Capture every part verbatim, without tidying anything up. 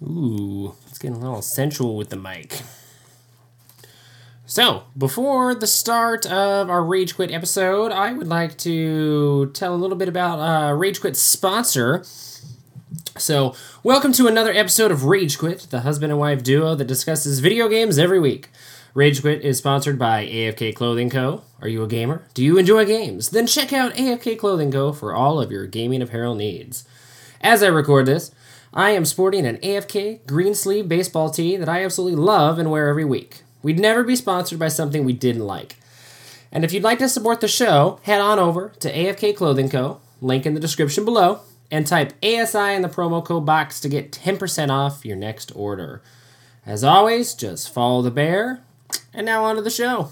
Ooh, it's getting a little sensual with the mic. So, before the start of our Rage Quit episode, I would like to tell a little bit about uh, Rage Quit's sponsor. So, welcome to another episode of Rage Quit, the husband and wife duo that discusses video games every week. Rage Quit is sponsored by A F K Clothing Co. Are you a gamer? Do you enjoy games? Then check out A F K Clothing Co. for all of your gaming apparel needs. As I record this, I am sporting an A F K green sleeve baseball tee that I absolutely love and wear every week. We'd never be sponsored by something we didn't like. And if you'd like to support the show, head on over to A F K Clothing Co., link in the description below, and type A S I in the promo code box to get ten percent off your next order. As always, just follow the bear, and now on to the show.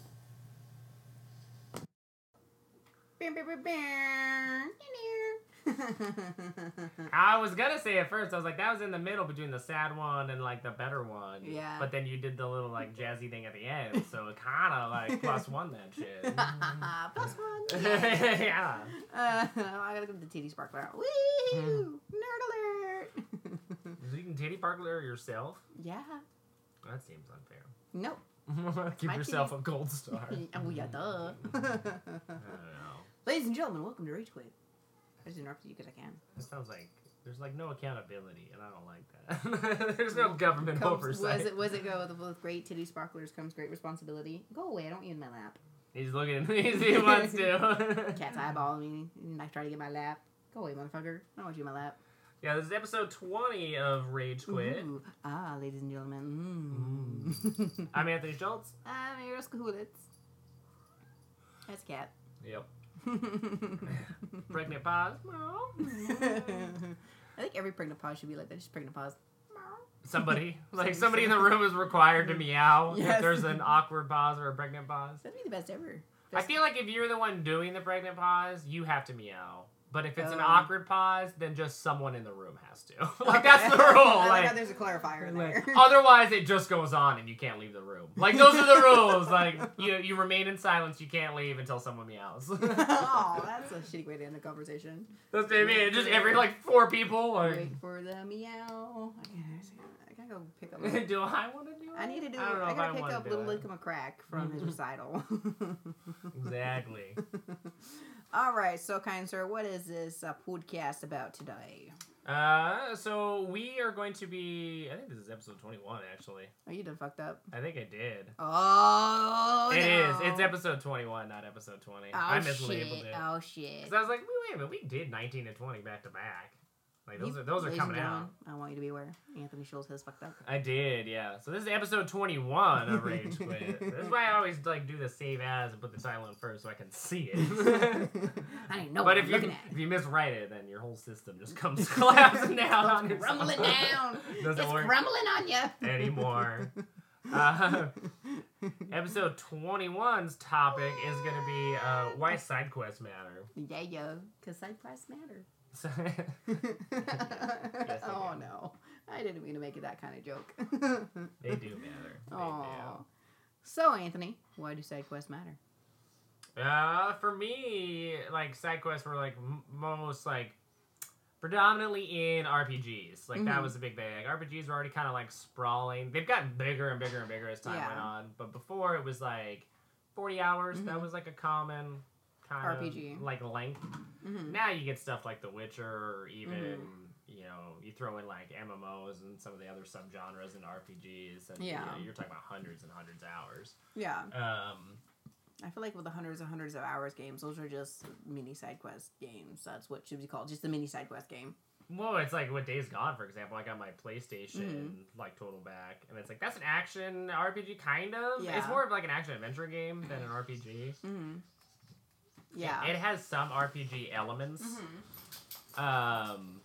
I was gonna say at first, I was like, that was in the middle between the sad one and like the better one. Yeah. But then you did the little like jazzy thing at the end, so it kind of like plus one that shit. Plus one. Yeah. yeah. Uh, I gotta go to the titty sparkler. Woo! Mm. Nerd alert! So you can titty parkler yourself? Yeah. That seems unfair. Nope. Give My yourself titty- a gold star. Oh yeah, duh. I don't know. Ladies and gentlemen, welcome to Rage Quit. I just interrupted you because I can. It sounds like there's like no accountability, and I don't like that. There's no government Comes, oversight. Was it? Was it go with, with great titty sparklers comes great responsibility? Go away! I don't want you in my lap. He's looking. He's, he wants to. Cat's eyeballing me. And I try to get my lap. Go away, motherfucker! I don't want you in my lap. Yeah, this is episode twenty of Rage Quit. Ooh. Ah, ladies and gentlemen. Mm. Mm. I'm Anthony Schultz. I'm Eros Kahulitz. That's a cat. Yep. Pregnant pause. I think every pregnant pause should be like that. Just pregnant pause. Somebody, like somebody in the room is required to meow Yes. if there's an awkward pause or a pregnant pause. That'd be the best ever. I feel like if you're the one doing the pregnant pause, you have to meow. But if it's an Oh. awkward pause, then just someone in the room has to. Like, Okay. that's the rule. I like how Like, there's a clarifier in like, there. otherwise, it just goes on and you can't leave the room. Like, those are the rules. Like, you you remain in silence. You can't leave until someone meows. Oh, that's a shitty way to end the conversation. That's what I mean. Just every, like, four people. Wait Like, for the meow. I gotta, I gotta go pick up. do I want to do it? I need to do. I don't know I if gotta I pick wanna up do Little it. Lick McCrack from his recital. Exactly. All right, so kind sir, what is this uh, podcast about today? Uh, so we are going to be. I think this is episode twenty-one. Actually, Are you done fucked up? I think I did. Oh, It no. is. It's episode twenty-one, not episode twenty. Oh, I mislabeled shit. it. Oh, shit. Because I was like, wait, wait a minute, we did nineteen and twenty back to back. Like those You- are those are ladies coming and out. gentlemen, I want you to be aware. Anthony Schultz has fucked up. I did, yeah. So this is episode twenty-one of Rage Quit. This is why I always like do the save as and put the title in first so I can see it. I didn't know But what if I'm you looking at. if you miswrite it, then your whole system just comes collapsing down on It's yourself. crumbling down. Doesn't It's work crumbling on you. anymore. Uh, episode twenty-one's topic is going to be uh, why side quests matter. Yeah, yeah, because side quests matter. So- Oh do. no, I didn't mean to make it that kind of joke. they do matter. They Oh, so Anthony, why do side quests matter? do. Uh, for me, like side quests were like m- most like predominantly in R P Gs. Like that Mhm. was a big thing. Like R P Gs were already kind of like sprawling. They've gotten bigger and bigger and bigger as time Yeah. went on. But before it was like forty hours. Mhm. That was like a common kind R P G. of like length. Mm-hmm. Now you get stuff like The Witcher, or even Mhm. you know you throw in like M M Os and some of the other subgenres in R P Gs, and Yeah. you know, you're talking about hundreds and hundreds of hours. Yeah, Um, I feel like with the hundreds and hundreds of hours games, those are just mini side quest games. That's what should be called, just a mini side quest game. well, it's like with Days Gone, for example. I got my PlayStation Mhm. like total back, and it's like that's an action R P G kind of. It's Yeah. more of like an action adventure game than an R P G. Mm-hmm. Yeah. It, it has some R P G elements. Mhm. Um,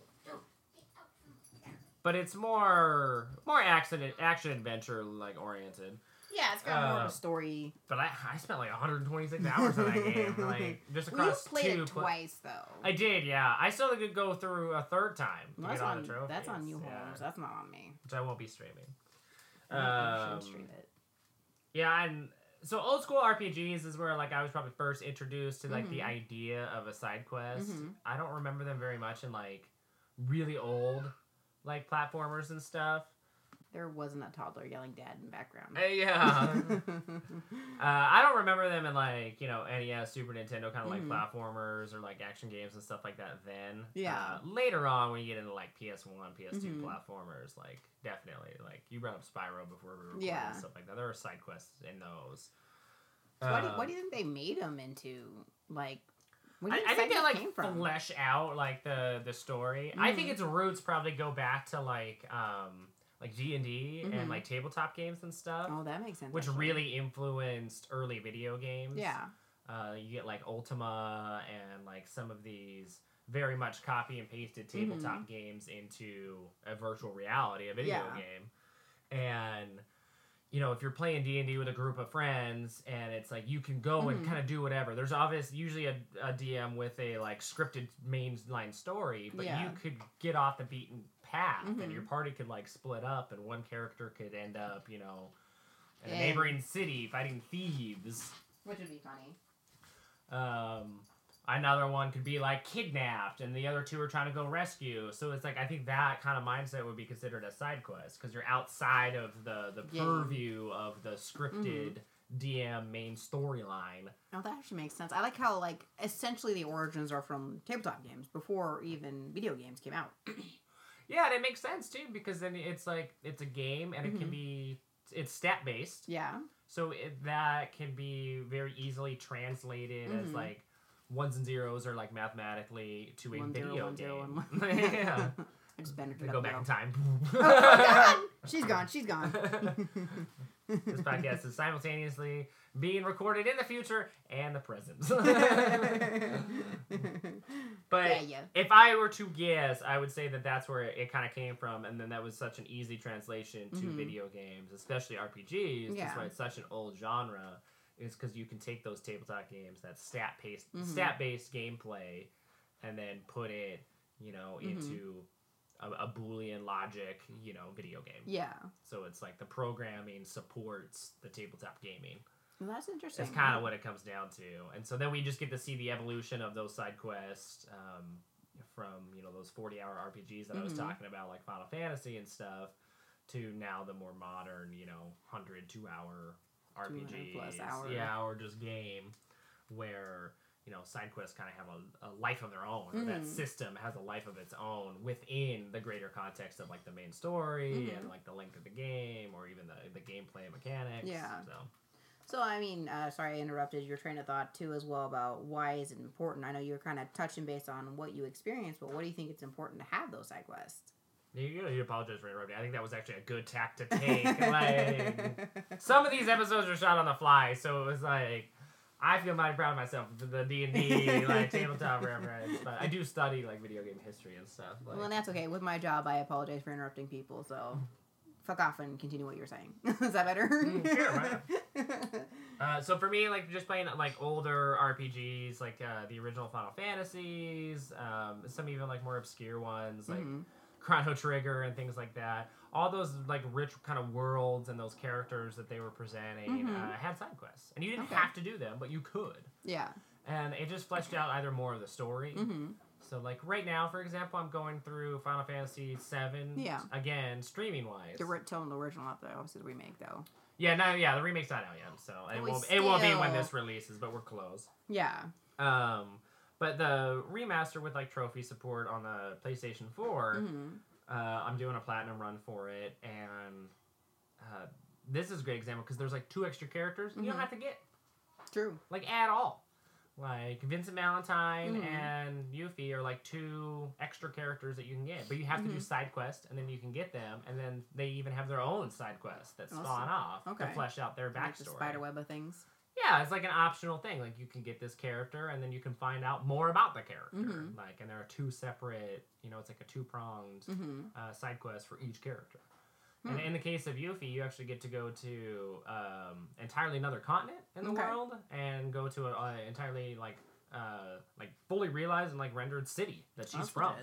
but it's more more action action adventure like oriented. Yeah, it's got more of Uh, a story. But I, I spent like one hundred twenty-six hours in that game, like just Well, you across played two. it pla- twice though. I did, yeah. I still could go through a third time to Well, that's get all on the trophies. that's on you, yeah, Holmes. That's not on me. which I won't be streaming. You should Um, stream it. yeah, and so old school R P Gs is where like I was probably first introduced to like the Mhm. idea of a side quest. Mhm. I don't remember them very much in like really old like platformers and stuff. There wasn't a toddler yelling "Dad" in the background. Uh, yeah. uh, I don't remember them in like, you know, N E S, Super Nintendo kind of like Mhm. platformers or like action games and stuff like that then. Yeah. Uh, later on when you get into like P S one, P S two Mhm. platformers, like definitely. Like you brought up Spyro before we recorded Yeah. and stuff like that. There are side quests in those. So why, do, Uh, why do you think they made them into, like, where do I, you I think they Cyberpunk like came from? flesh out like the the story. I think Mhm. its roots probably go back to like um like D and D Mhm. and like tabletop games and stuff. Oh, that makes sense. Which actually. really influenced early video games. Yeah. Uh, you get like Ultima and like some of these very much copy and pasted tabletop games into a virtual reality, a video Yeah. game. And, you know, if you're playing D and D with a group of friends and it's like you can go and Mhm. kind of do whatever. There's obviously usually a, a D M with a like scripted mainline story, but Yeah. you could get off the beaten path Mhm. and your party could like split up and one character could end up, you know, in a Yeah. neighboring city fighting thieves. Which would be funny. Um, another one could be like kidnapped, and the other two are trying to go rescue. So it's like I think that kind of mindset would be considered a side quest because you're outside of the the Yeah. purview of the scripted D M main storyline. Oh, that actually makes sense. I like how, like, essentially the origins are from tabletop games before even video games came out. Yeah, and it makes sense too because then it's like it's a game and it can Mhm. be it's stat based. Yeah. So it, that can be very easily translated as Mhm. like ones and zeros are like mathematically to a One zero, video one zero, game. one one. Yeah. I just bent They it go up back now. in time. Oh, oh, God! She's gone. She's gone. This podcast is simultaneously being recorded in the future and the present. But Yeah, yeah. if I were to guess, I would say that that's where it, it kind of came from, and then that was such an easy translation to Mhm. video games, especially R P Gs. Yeah. That's why it's such an old genre. Is because you can take those tabletop games, that stat based Mhm. stat based gameplay, and then put it, you know, Mhm. into a, a Boolean logic, you know, video game. Yeah. So it's like the programming supports the tabletop gaming. Well, that's interesting. That's kind of what it comes down to. And so then we just get to see the evolution of those side quests um, from, you know, those forty-hour R P Gs that I was Mhm. talking about, like Final Fantasy and stuff, to now the more modern, you know, one hundred, two-hour R P Gs. plus hour. Yeah, or just game where, you know, side quests kind of have a, a life of their own. Or that Mhm. system has a life of its own within the greater context of, like, the main story Mhm. and, like, the length of the game or even the, the gameplay mechanics. Yeah. So... So, I mean, uh, sorry I interrupted your train of thought, too, as well, about why is it important. I know you're kind of touching based on what you experienced, but what do you think it's important to have those side quests? You, you apologize for interrupting. I think that was actually a good tack to take. Like, some of these episodes are shot on the fly, so it was like, I feel mighty proud of myself for the D and D, like, tabletop reference. But I do study, like, video game history and stuff. Like, Well, and that's okay. With my job, I apologize for interrupting people, so fuck off and continue what you're saying. Is that better? Mm, sure, why Uh, so for me, like, just playing, like, older R P Gs, like, uh, the original Final Fantasies, um, some even, like, more obscure ones, like Mhm. Chrono Trigger and things like that. All those, like, rich kind of worlds and those characters that they were presenting Mhm. uh, had side quests. And you didn't Okay. have to do them, but you could. Yeah. And it just fleshed out either more of the story. Mm-hmm. So, like, right now, for example, I'm going through Final Fantasy seven, Yeah. again, streaming-wise. The ri- tell them the original, not the obviously the remake, though. Yeah, no, yeah, the remake's not out yet, so it we won't, it won't be when still- this releases, but we're close. Yeah. Um, but the remaster with, like, trophy support on the PlayStation four, Mm-hmm. uh, I'm doing a platinum run for it, and uh, this is a great example because there's, like, two extra characters you don't Mhm. have to get, True. like, at all. Like, Vincent Valentine Mhm. and Yuffie are, like, two extra characters that you can get. But you have to do Mhm. side quests, and then you can get them, and then they even have their own side quests that Awesome. spawn off to Okay. flesh out their Like the backstory. spiderweb of things. Yeah, it's like an optional thing. Like, you can get this character, and then you can find out more about the character. Mhm. Like, and there are two separate, you know, it's like a two-pronged Mm-hmm. uh, side quest for each character. Hmm. And in the case of Yuffie, you actually get to go to um, entirely another continent in the Okay. world, and go to an entirely, like, uh, like fully realized and like rendered city that she's That's from. legit.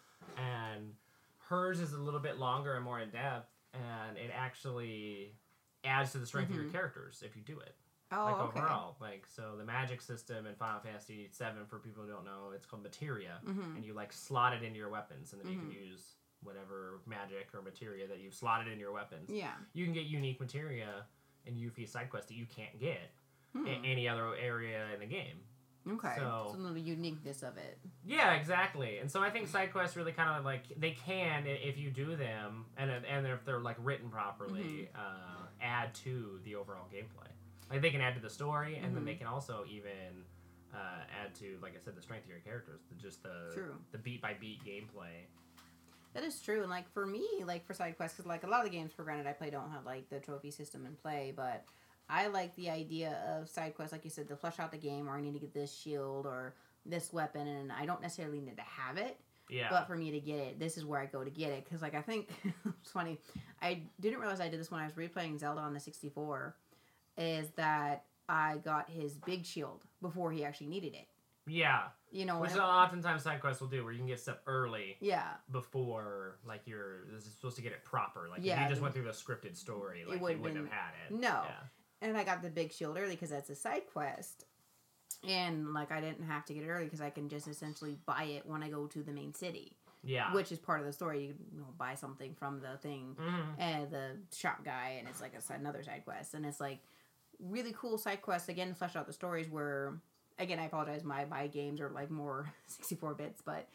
And hers is a little bit longer and more in depth, and it actually adds to the strength of Mhm. your characters if you do it. Oh, like okay. overall, like, so the magic system in Final Fantasy seven, for people who don't know, it's called materia, Mm-hmm. and you like slot it into your weapons, and then you can Mhm. use whatever magic or materia that you've slotted in your weapons. Yeah. You can get unique materia in Yuffie side quests that you can't get Hmm. in any other area in the game. Okay. So, So the uniqueness of it. yeah, exactly. And so I think side quests really kind of like they can, if you do them and and if they're like written properly, Mm-hmm. uh, add to the overall gameplay. Like they can add to the story, and Mm-hmm. then they can also even uh, add to, like I said, the strength of your characters, the, just the True. the beat by beat gameplay. That is true, and like for me, like for side quests, because like a lot of the games, for granted, I play don't have like the trophy system in play, but I like the idea of side quests, like you said, to flesh out the game, or I need to get this shield or this weapon, and I don't necessarily need to have it. Yeah. But for me to get it, this is where I go to get it. Because, like, I think it's funny. I didn't realize I did this when I was replaying Zelda on the sixty-four. Is that I got his big shield before he actually needed it. Yeah. You know, Which and- oftentimes side quests will do, where you can get stuff early yeah, before, like, you're this is supposed to get it proper. Like, if Yeah. you just went through the scripted story, like, you would've wouldn't have been- had it. no. Yeah. and I got the big shield early because that's a side quest. And like I didn't have to get it early because I can just essentially buy it when I go to the main city, Yeah. which is part of the story. You, you know, buy something from the thing Mhm. and the shop guy, and it's like a, side- another side quest, and it's like really cool side quests. Again, flesh out the stories. Where again, I apologize, my my games are like more sixty-four bits, but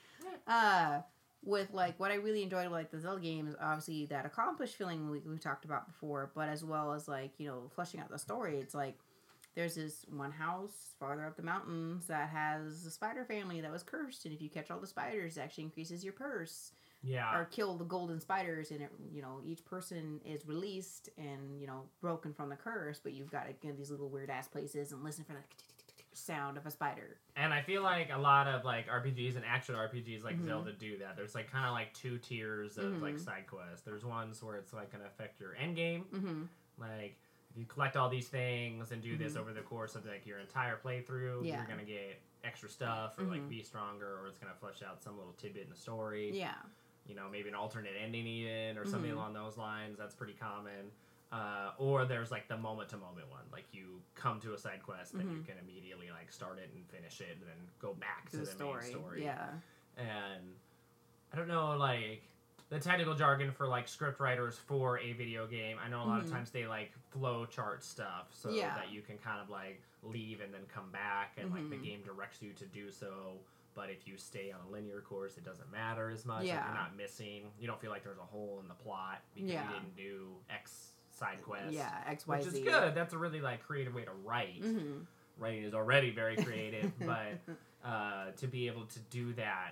uh, with like what I really enjoyed with like the Zelda games, obviously that accomplished feeling we we talked about before, but as well as like you know fleshing out the story. It's like there's this one house farther up the mountains that has a spider family that was cursed, and if you catch all the spiders, it actually increases your purse. Yeah. Or kill the golden spiders, and it, you know each person is released and you know broken from the curse. But you've got to go to these little weird ass places and listen for the sound of a spider. And I feel like a lot of like R P Gs and action R P Gs like Mhm. Zelda do that. There's like kind of like two tiers of Mhm. like side quests. There's ones where it's like gonna affect your end game. Mm-hmm. Like if you collect all these things and do this Mhm. over the course of like your entire playthrough, Yeah. you're gonna get extra stuff or like Mhm. be stronger, or it's gonna flesh out some little tidbit in the story. Yeah. You know, maybe an alternate ending even or something Mhm. along those lines. That's pretty common. Uh, or there's like the moment to moment one, like you come to a side quest and you Mhm. can immediately like start it and finish it and then go back to, To the, the story. main story. Yeah. And I don't know, like the technical jargon for like script writers for a video game. I know a lot Mhm. of times they like flow chart stuff so Yeah. that you can kind of like leave and then come back and like the Mhm. game directs you to do so. But if you stay on a linear course, it doesn't matter as much. Like Yeah. you're not missing. You don't feel like there's a hole in the plot because Yeah. you didn't do X side quest. Yeah. X Y Which Z. is good. That's a really like creative way to write. Mm-hmm. Writing is already very creative, but uh, to be able to do that,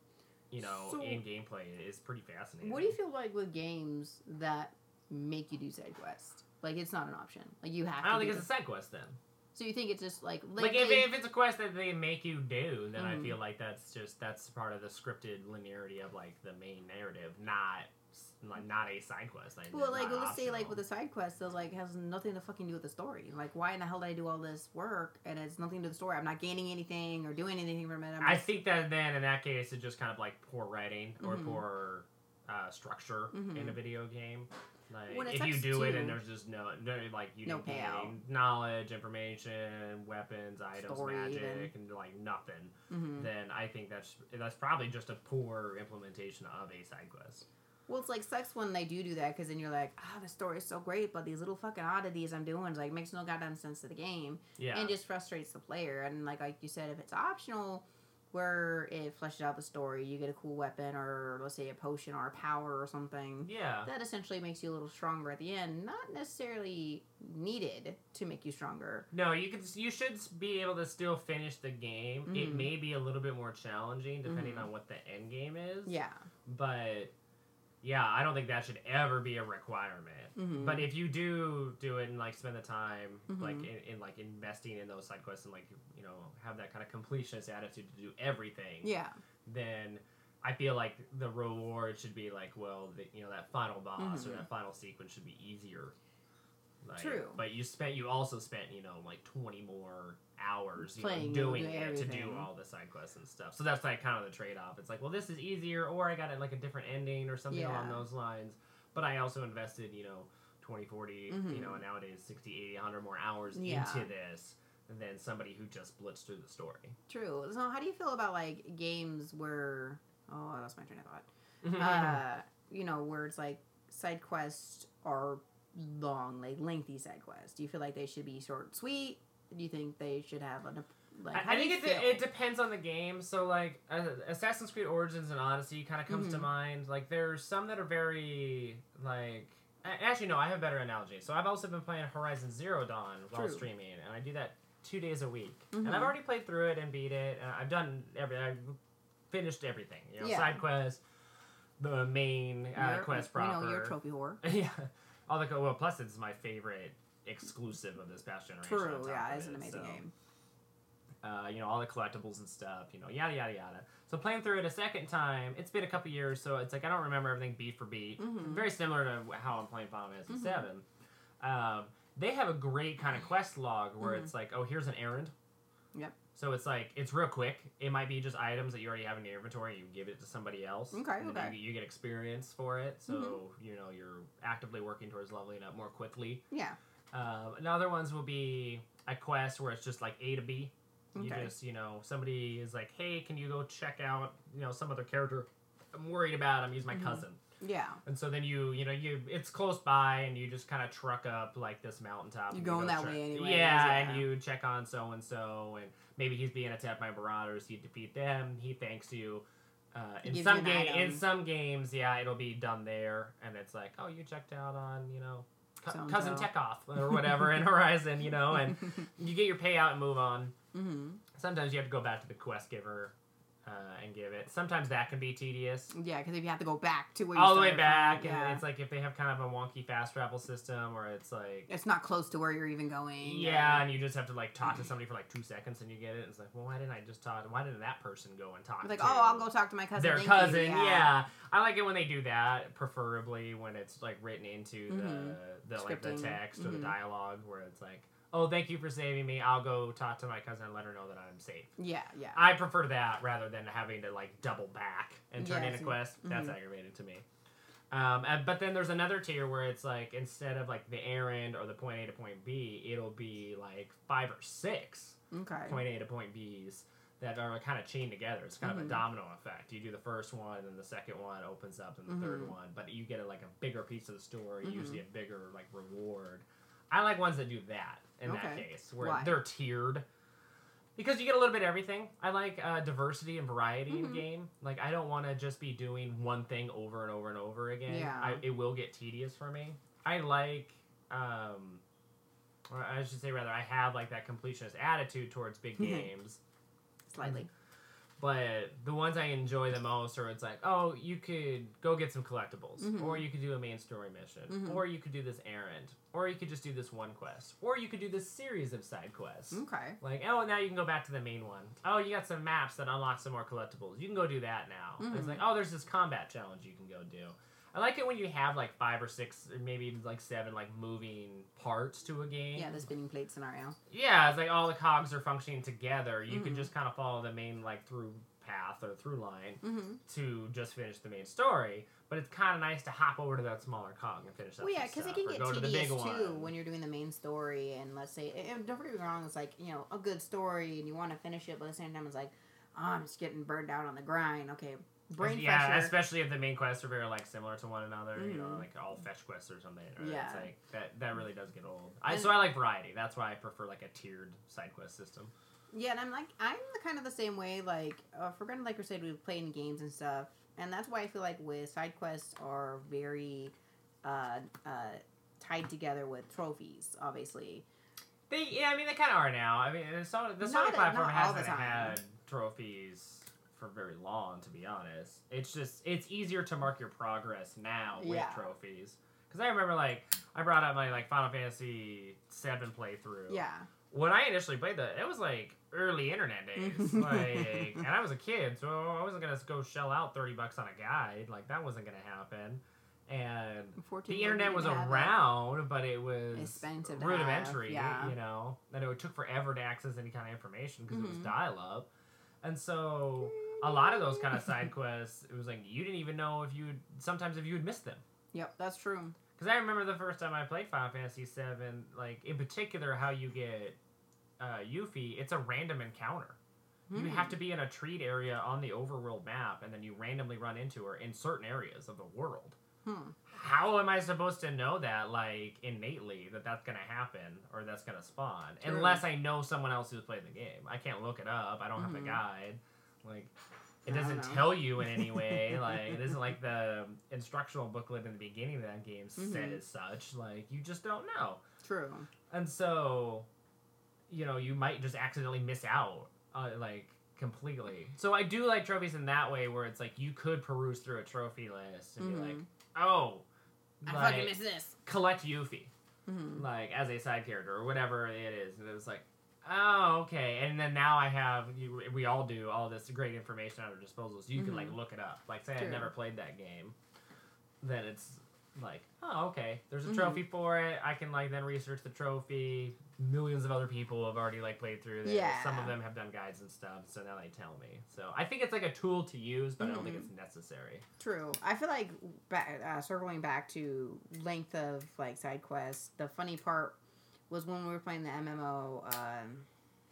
you know, So- in gameplay is pretty fascinating. What do you feel like with games that make you do side quests? Like it's not an option. Like you have. I don't to think do it's a side quest then. So you think it's just like Like, if, they- if it's a quest that they make you do, then I Mhm. feel like that's just that's part of the scripted linearity of like the main narrative, not like not a side quest. Like, Well, like, not well, let's say, like, optional. with a side quest, that, like, has nothing to fucking do with the story. Like, why in the hell did I do all this work, and it's nothing to do with the story? I'm not gaining anything or doing anything from it. I'm I just- think that then in that case it's just kind of like poor writing or Mhm. poor uh, structure Mhm. in a video game. Like When it if you sucks, do it too. and there's just no, no like you No didn't gain payout. any knowledge, information, weapons, items, Story magic, and like nothing, Mhm. then I think that's that's probably just a poor implementation of a side quest. Well, it's like sucks when they do do that, because then you're like, ah, the story is so great, but these little fucking oddities I'm doing is like makes no goddamn sense to the game, Yeah. and just frustrates the player. And like like you said, if it's optional, where it fleshes out the story, you get a cool weapon or let's say a potion or a power or something. yeah. That essentially makes you a little stronger at the end. Not necessarily needed to make you stronger. No, you can. You should be able to still finish the game. It Mhm. may be a little bit more challenging depending Mhm. on what the end game is. Yeah. But yeah, I don't think that should ever be a requirement. Mhm. But if you do do it and like spend the time Mhm. like in, in like investing in those side quests and like you know have that kind of completionist attitude to do everything, Yeah. then I feel like the reward should be like, well, the, you know, that final boss or Mhm. that final sequence should be easier. Like, True. But you spent you also spent you know like twenty more hours you Playing know, and doing doing it to do everything. all the side quests and stuff. So that's like kind of the trade off. It's like, well, this is easier, or I got it like a different ending or something along Yeah. those lines. But I also invested you know twenty, forty, Mhm. you know, and nowadays sixty, eighty, one hundred more hours Yeah. into this than somebody who just blitzed through the story. True. So how do you feel about like games where oh I lost my train of thought. uh, you know, where it's like side quests are long, like lengthy side quests. Do you feel like they should be short and sweet? Do you think they should have a like? I, I think it, de- it depends on the game. So like uh, Assassin's Creed Origins and Odyssey kind of comes mm-hmm. to mind. Like there's some that are very like. Actually, no. I have a better analogy. So I've also been playing Horizon Zero Dawn while True. streaming, and I do that two days a week. Mm-hmm. And I've already played through it and beat it. And I've done every. I've finished everything. You know, yeah. side quests, the main uh, quest proper. You know, you're a trophy whore. Yeah. All the well, plus it's my favorite exclusive of this past generation. True. Yeah, it's an amazing so, game. Uh, you know, all the collectibles and stuff. You know, yada yada yada. So playing through it a second time, it's been a couple years, so it's like I don't remember everything beat for beat. Mm-hmm. Very similar to how I'm playing Final Fantasy mm-hmm. seven. Um, they have a great kind of quest log where mm-hmm. it's like, oh, here's an errand. Yep. So it's like, it's real quick. It might be just items that you already have in your inventory. You give it to somebody else. Okay, and okay. You, you get experience for it. So, mm-hmm. you know, you're actively working towards leveling up more quickly. Yeah. Um, and other ones will be a quest where it's just like A to B. You okay. just, you know, somebody is like, hey, can you go check out, you know, some other character I'm worried about? I'm using my mm-hmm. cousin. Yeah. And so then you, you know, you it's close by and you just kind of truck up like this mountaintop. You're going you that tra- way anyway. Yeah, yeah, and you check on so-and-so and maybe he's being attacked by marauders. You defeat them. He thanks you. Uh, in some game, in some games, yeah, it'll be done there. And it's like, oh, you checked out on, you know, Co- Cousin Tekoff or whatever in Horizon, you know, and you get your payout and move on. Mm-hmm. Sometimes you have to go back to the quest giver uh, and give it. Sometimes that can be tedious. Yeah, because if you have to go back to where you all the way back, from, and yeah. it's like if they have kind of a wonky fast travel system, or it's like it's not close to where you're even going. Yeah, or... and you just have to like talk to somebody for like two seconds and you get it. It's like, well, why didn't I just talk? Why didn't that person go and talk? Like, to oh, I'll go talk to my cousin. Their Thank cousin, yeah. yeah. I like it when they do that, preferably when it's like written into mm-hmm. the the like the text mm-hmm. or the dialogue, where it's like, oh, thank you for saving me. I'll go talk to my cousin and let her know that I'm safe. Yeah, yeah. I prefer that rather than having to like double back and turn yes. in a quest. Mm-hmm. That's aggravating to me. Um, and, but then there's another tier where it's like instead of like the errand or the point A to point B, it'll be like five or six okay. point A to point B's that are kind of chained together. It's kind mm-hmm. of a domino effect. You do the first one, and then the second one opens up, and the mm-hmm. third one. But you get a, like a bigger piece of the story, mm-hmm. usually a bigger like reward. I like ones that do that in okay. that case, where Why? they're tiered. Because you get a little bit of everything. I like uh, diversity and variety mm-hmm. in game. Like, I don't want to just be doing one thing over and over and over again. Yeah. I, it will get tedious for me. I like, um, or I should say rather, I have like that completionist attitude towards big games. Slightly. But the ones I enjoy the most are it's like, oh, you could go get some collectibles. Mm-hmm. Or you could do a main story mission. Mm-hmm. Or you could do this errand. Or you could just do this one quest. Or you could do this series of side quests. Okay. Like, oh, now you can go back to the main one. Oh, you got some maps that unlock some more collectibles. You can go do that now. Mm-hmm. It's like, oh, there's this combat challenge you can go do. I like it when you have like five or six or maybe like seven like moving parts to a game. Yeah, the spinning plate scenario. Yeah, it's like all the cogs are functioning together. You mm-hmm. can just kind of follow the main like through path or through line mm-hmm. to just finish the main story. But it's kind of nice to hop over to that smaller cog and finish that. Well, yeah, because it can get to tedious to too one. when you're doing the main story. And let's say, and don't get me wrong, it's like, you know, a good story and you want to finish it, but at the same time, it's like, oh, I'm just getting burned out on the grind. Okay, brain yeah, fresher. especially if the main quests are very like similar to one another. Mm-hmm. You know, like all fetch quests or something. Or yeah, it's like that. That really does get old. I, so I like variety. That's why I prefer like a tiered side quest system. Yeah, and I'm like, I'm the kind of the same way. Like, uh, for granted, like we said, we've played in games and stuff, and that's why I feel like with side quests are very uh, uh, tied together with trophies. Obviously, they yeah, I mean they kind of are now. I mean, the Sony, the Sony not, platform not hasn't had trophies for very long, to be honest. It's just it's easier to mark your progress now with yeah. trophies. Because I remember like I brought up my like Final Fantasy seven playthrough. Yeah. When I initially played that, it was like early internet days, like, and I was a kid, so I wasn't gonna go shell out thirty bucks on a guide. Like that wasn't gonna happen. And the internet was around, it. but it was expensive, rudimentary. Yeah. You know, and it took forever to access any kind of information because mm-hmm. it was dial up. And so a lot of those kind of side quests, it was like you didn't even know if you would. Sometimes if you would miss them. Yep, that's true. Because I remember the first time I played Final Fantasy seven, like, in particular, how you get uh, Yuffie, it's a random encounter. You have to be in a treat area on the overworld map, and then you randomly run into her in certain areas of the world. Hmm. How am I supposed to know that, like, innately, that that's going to happen or that's going to spawn? True. Unless I know someone else who's played the game. I can't look it up. I don't have Mhm. the guide. Like, it I don't doesn't know. tell you in any way. Like, it isn't like the instructional booklet in the beginning of that game Mhm. says such. Like, you just don't know. True. And so, you know, you might just accidentally miss out, uh, like, completely. So I do like trophies in that way, where it's like you could peruse through a trophy list and Mhm. be like, oh, I like, fucking missed this. collect Yuffie, Mhm. like, as a side character or whatever it is. And it was like, oh, okay. And then now I have, you, we all do, all this great information at our disposal, so you can, Mhm. like, look it up. Like, say True. I've never played that game, then it's like, oh, okay, there's a Mhm. trophy for it. I can, like, then research the trophy. Millions of other people have already, like, played through this. Yeah. Some of them have done guides and stuff, so now they tell me. So I think it's, like, a tool to use, but I don't think Mhm. it's necessary. True. I feel like back, uh, circling back to length of like side quests. The funny part was when we were playing the M M O. Um,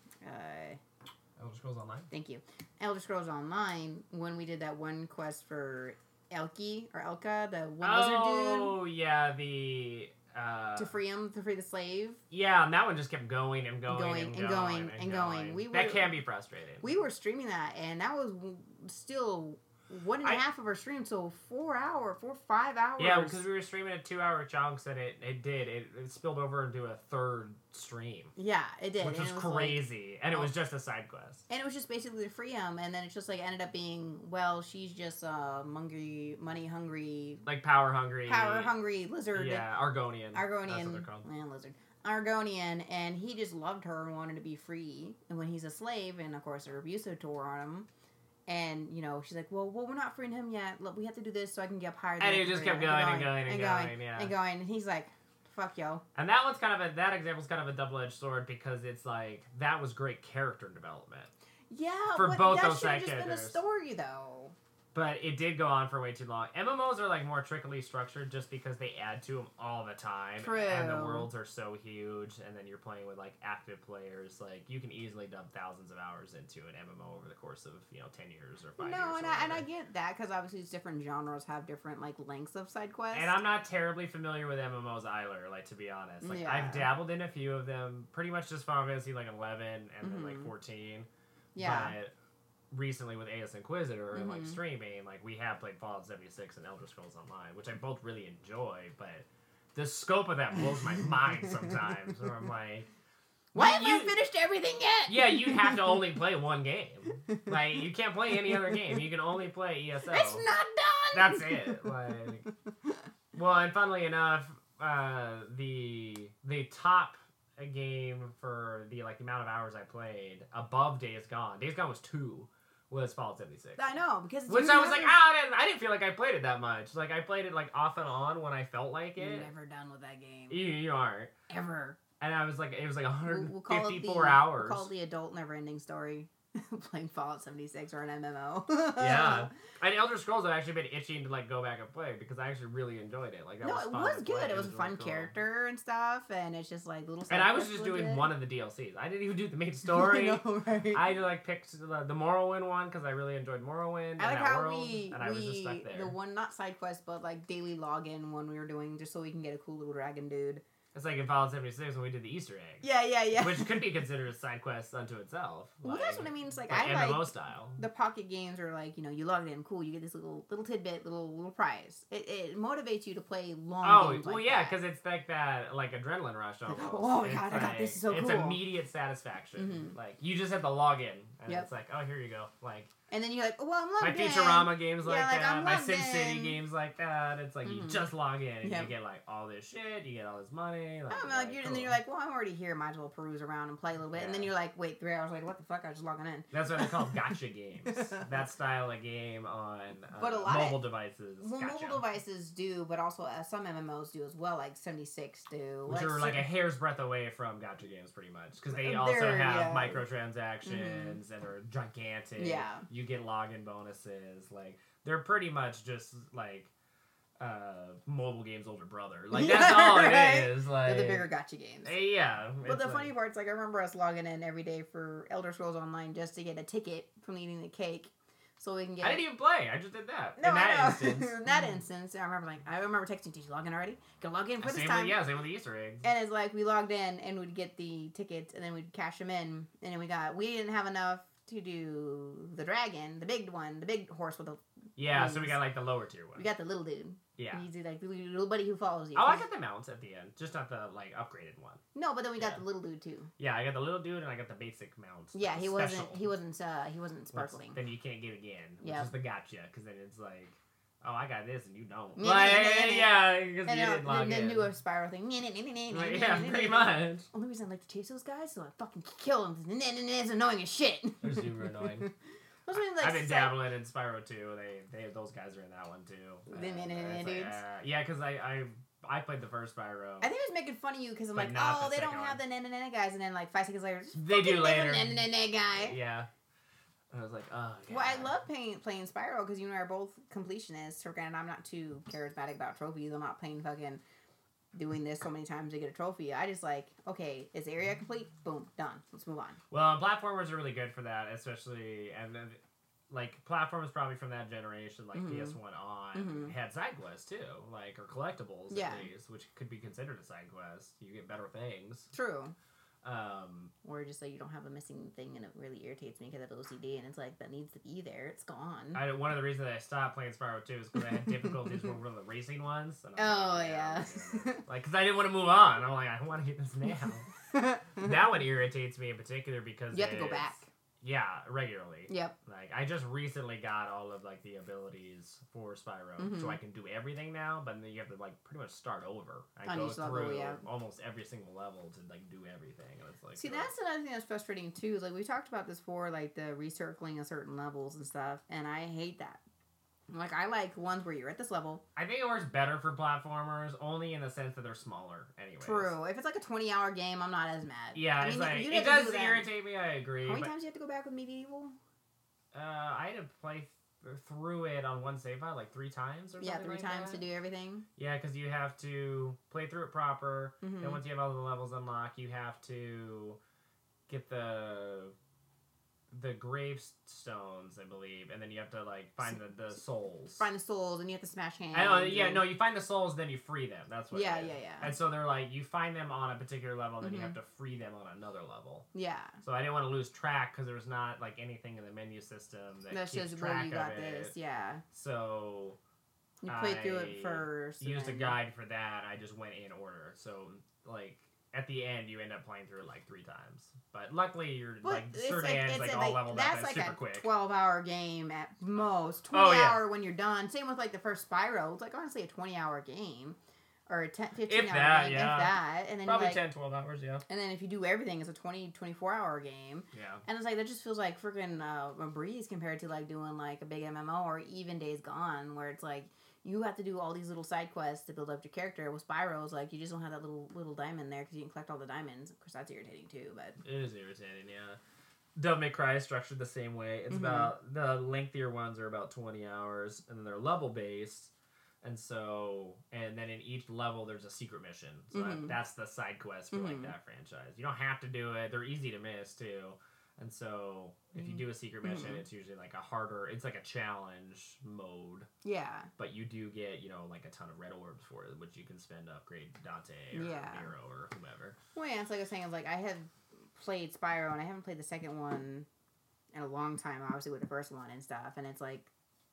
uh, Elder Scrolls Online? thank you, Elder Scrolls Online. When we did that one quest for Elki or Elka, the one lizard Oh, yeah, the... Uh, dude, to free him, to free the slave. Yeah, and that one just kept going and going, Going and, and going, going and and going. going. We that were- can be frustrating. We were streaming that, and that was w- still one and a I- half of our stream, so four hour, four five hours. Yeah, because we were streaming at two-hour chunks, and it, it did. It, it spilled over into a third stream, yeah, it did, which and was, it was like- crazy. and it oh. was just a side quest. And it was just basically to free him, and then it just like ended up being, well, she's just a hungry, money hungry, Like power hungry. power hungry lizard. Yeah, Argonian. That's what Argonian, they're called. man, lizard, Argonian, and he just loved her and wanted to be free. And when he's a slave, and of course they're abusive to her on him, and you know she's like, well, well, we're not freeing him yet. Look, we have to do this so I can get up higher. And than it the just free kept him." going and going and going, yeah. and going, and he's like, fuck yo. And that one's kind of a that example's kind of a double-edged sword because it's like that was great character development. Yeah, For but both that those should have side just been a characters. story though. But it did go on for way too long. M M Os are like more trickily structured just because they add to them all the time. True. And the worlds are so huge. And then you're playing with like active players. Like you can easily dump thousands of hours into an M M O over the course of, you know, ten years or five years. No, or and I, and I whatever. get that because obviously these different genres have different like lengths of side quests. And I'm not terribly familiar with M M Os either, like to be honest. Like Yeah. I've dabbled in a few of them, pretty much just Final Fantasy like eleven and then like Mhm. fourteen. yeah, But recently with A S Inquisitor and like Mhm. streaming, like we have played Fallout seventy-six and Elder Scrolls Online, which I both really enjoy, but the scope of that blows my mind sometimes. Where I'm like, why you- haven't you- I finished everything yet? yeah, you have to only play one game. Like you can't play any other game. You can only play E S O. It's not done. That's it. Like, well, and funnily enough, uh, the the top game for the like amount of hours I played above Days Gone. Days Gone was two. Was Fallout seventy-six. I know because Which you I was like, never- ah, I didn't, I didn't feel like I played it that much. Like I played it like off and on when I felt like You're it. never done with that game You, you aren't. ever. And I was like, it was like We'll, we'll call it the one hundred fifty-four hours. We'll call it the adult never-ending story. Playing Fallout seventy-six or an M M O. Yeah. And Elder Scrolls I've actually been itching to like go back and play because I actually really enjoyed it. Like that No, was it fun was to good. play. It was a really fun cool. character and stuff, and it's just like little. And I was side just quests doing legit. one of the D L Cs. I didn't even do the main story. I know, right? I like picked the, the Morrowind one because I really enjoyed Morrowind and I like that how world, we and I was just we stuck there. the one not side quest but like daily login one we were doing just so we can get a cool little dragon dude. It's like in Fallout seventy-six when we did the Easter egg, Yeah, yeah, yeah. which could be considered a side quest unto itself. well, like, that's what I mean. It's like, like I M M O like style. the pocket games are like you know you log in, cool, you get this little little tidbit, little little prize. It, it motivates you to play long. Oh, games well, like yeah, that. because it's like that, like adrenaline rush almost. oh my It's God, I got this, like- is so It's cool. immediate satisfaction. Mhm. Like you just have to log in, and Yep. it's like, oh, here you go. Like and then you're like, oh, well, I'm my logged in. Futurama games like, Yeah, like, that, I'm my logged SimCity in. games like that. It's like you Mhm. just log in and Yep. you get like all this shit, you get all this money. Like, I don't know, like, like, you're, cool. and then you're like, well, I'm already here. Might as well peruse around and play a little bit. And then Yeah. you're like, wait, three hours later, what the fuck? I was just logging in. That's what they call gotcha games. That style of game on uh, But a lot of- mobile devices. Well, gotcha. mobile devices do, but also uh, some M M Os do as well, like seventy-six do. Which are like a hair's breadth away from gotcha games, pretty much, because they also They're, have yeah. microtransactions and they're gigantic. Yeah. You get login bonuses. Like they're pretty much just like uh, mobile game's older brother. Like that's all Right. it is. Like They're the bigger gotcha games. eh, yeah. But it's the like- funny part's like I remember us logging in every day for Elder Scrolls Online just to get a ticket from eating the cake, so we can get. I didn't even play. I just did that. No, in that I know. instance. in that instance, I remember like I remember texting, "Did you log in already? Go log in for this Same time." with, yeah, same with the Easter eggs. And it's like we logged in and we'd get the tickets and then we'd cash them in, and then we got we didn't have enough to do the dragon, the big one, the big horse with the. yeah, so we wings. got like the lower tier one. We got the little dude. yeah. And you do like the little buddy who follows you. Oh, I got the mounts at the end, just not the like upgraded one. No, but then we got Yeah. the little dude too. Yeah, I got the little dude and I got the basic mounts. Yeah, the he special. wasn't. He wasn't. Uh, he wasn't Which sparkling. Then you can't get again. Which Yeah. is the gotcha, because then it's like, oh, I got this and you don't. Yeah, Like, yeah, yeah, yeah. yeah, because you And didn't uh, log the, the in. newer spiral thing. Like, yeah, pretty much. Only reason I like to chase those guys so I fucking kill them. It's annoying as shit. They're super annoying. Those are like I've been psych- dabbling in Spyro too. They, they, those guys are in that one too. The Uh, na- na- na- it's like, dudes? uh, yeah, because I, I, I played the first Spyro. I think it was making fun of you because I'm But like, not oh, the they don't second have the one. na na na guys, and then like five seconds later, They do later. Na na na guy. Yeah. I was like, oh. God. Well, I love playing playing Spyro because you and I are both completionists. For granted, I'm not too charismatic about trophies. I'm not playing fucking doing this so many times to get a trophy. I just like, okay, is the area complete? Boom, done. Let's move on. Well, platformers are really good for that, especially and then, like platformers probably from that generation, like Mhm. P S one on, Mhm. had side quests too, like or collectibles Yeah. at least, which could be considered a side quest. You get better things. True. Um, Or just like you don't have a missing thing and it really irritates me because I have O C D and it's like that needs to be there. It's gone. I one of the reasons that I stopped playing Spyro two is because I had difficulties with one of the racing ones. And I was Oh, like, yeah. I'm doing this. Like, because I didn't want to move on. I'm like, I want to get this now. That one irritates me in particular because You have to go it's- back. Yeah, regularly. Yep. Like I just recently got all of like the abilities for Spyro, Mhm. so I can do everything now. But then you have to like pretty much start over. I On go each level, through yeah. almost every single level to like do everything, and it's like See, uh, that's another thing that's frustrating too. Is like we talked about this before, like the recircling of certain levels and stuff, and I hate that. Like I like ones where you're at this level. I think it works better for platformers, only in the sense that they're smaller. Anyways. True. If it's like a twenty hour game, I'm not as mad. Yeah, I it's mean, like you'd it have to does do that. irritate me. I agree. How many but, times do you have to go back with Medieval? uh, I had to play th- through it on one save file like three times or something. Yeah, three like times that. to do everything. Yeah, because you have to play through it proper. Mhm. Then once you have all the levels unlocked, you have to get the the gravestones, I believe, and then you have to like find the, the souls. Find the souls, and you have to smash hands. I know, yeah, and- no, you find the souls, then you free them. That's what. Yeah, it is. yeah, yeah. And so they're like, you find them on a particular level, then you Mhm. have to free them on another level. Yeah. So I didn't want to lose track because there's not like anything in the menu system that That's keeps just track where you got of it. this. Yeah. So You play through I it first. and used a then- guide for that. I just went in order. So like at the end, you end up playing through it like three times. But luckily, you're But like it's certain like, ends it's like a- all like, leveled that's up. like That's super a quick. twelve hour game at most. twenty Oh, yeah. hour when you're done. Same with like the first Spyro. It's like honestly a twenty hour game. Or a ten, fifteen If hour that, game, yeah. if that. And then Probably like, ten, twelve hours, yeah. And then if you do everything, it's a twenty, twenty-four hour game. Yeah. And it's like, that just feels like freaking uh, a breeze compared to like doing like a big M M O or even Days Gone, where it's like, you have to do all these little side quests to build up your character. With Spyro, it's like, you just don't have that little little diamond there because you didn't collect all the diamonds. Of course, that's irritating too, but. It is irritating, yeah. Devil May Cry is structured the same way. It's Mhm. about, the lengthier ones are about twenty hours, and then they're level based. And so, and then in each level, there's a secret mission. So Mhm. that, that's the side quest for like Mhm. that franchise. You don't have to do it. They're easy to miss too. And so, if you do a secret mission, Mhm. it's usually like a harder, it's like a challenge mode. Yeah. But you do get, you know, like a ton of red orbs for it, which you can spend to upgrade Dante or Yeah. Nero or whomever. Well, yeah, it's like I was saying, it's like I have played Spyro and I haven't played the second one in a long time, obviously with the first one and stuff. And it's like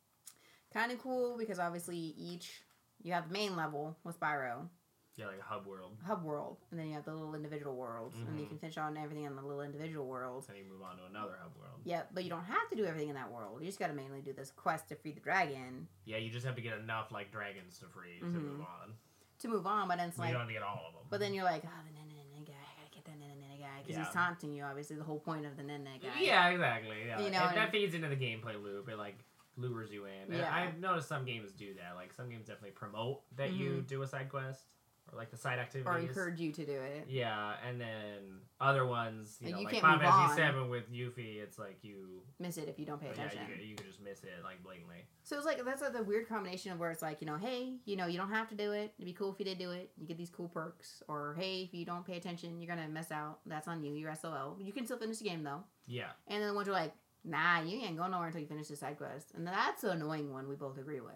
kind of cool because obviously each, you have the main level with Spyro, Yeah, like a hub world. hub world, and then you have the little individual worlds, and you Mhm. can finish on everything in the little individual worlds. Then you move on to another hub world. Yeah, but you don't have to do everything in that world. You just got to mainly do this quest to free the dragon Yeah, you just have to get enough like dragons to free to Mhm. move on. to move on. But then it's you like, don't have to get all of them. but then you're like, oh, the nene guy, I gotta get that nene guy because Yeah. he's taunting you. Obviously, the whole point of the nene guy. Yeah, exactly. Yeah. You You know, know, and- that feeds into the gameplay loop. It like lures you in. And Yeah. I've noticed some games do that. Like some games definitely promote that you Mhm. do a side quest, or like the side activities. Or encourage you to do it. Yeah, and then other ones, you Like, know, you like can't Final move Fantasy on. seven with Yuffie, it's like you... Miss it if you don't pay attention. Yeah, you, you can just miss it, like, blatantly. So it's like, that's like the weird combination of where it's like, you know, hey, you know, you don't have to do it. It'd be cool if you did do it. You get these cool perks. Or, hey, if you don't pay attention, you're going to miss out. That's on you. You're S O L. You can still finish the game, though. Yeah. And then the ones are like, nah, you ain't going nowhere until you finish the side quest. And that's an annoying one we both agree with.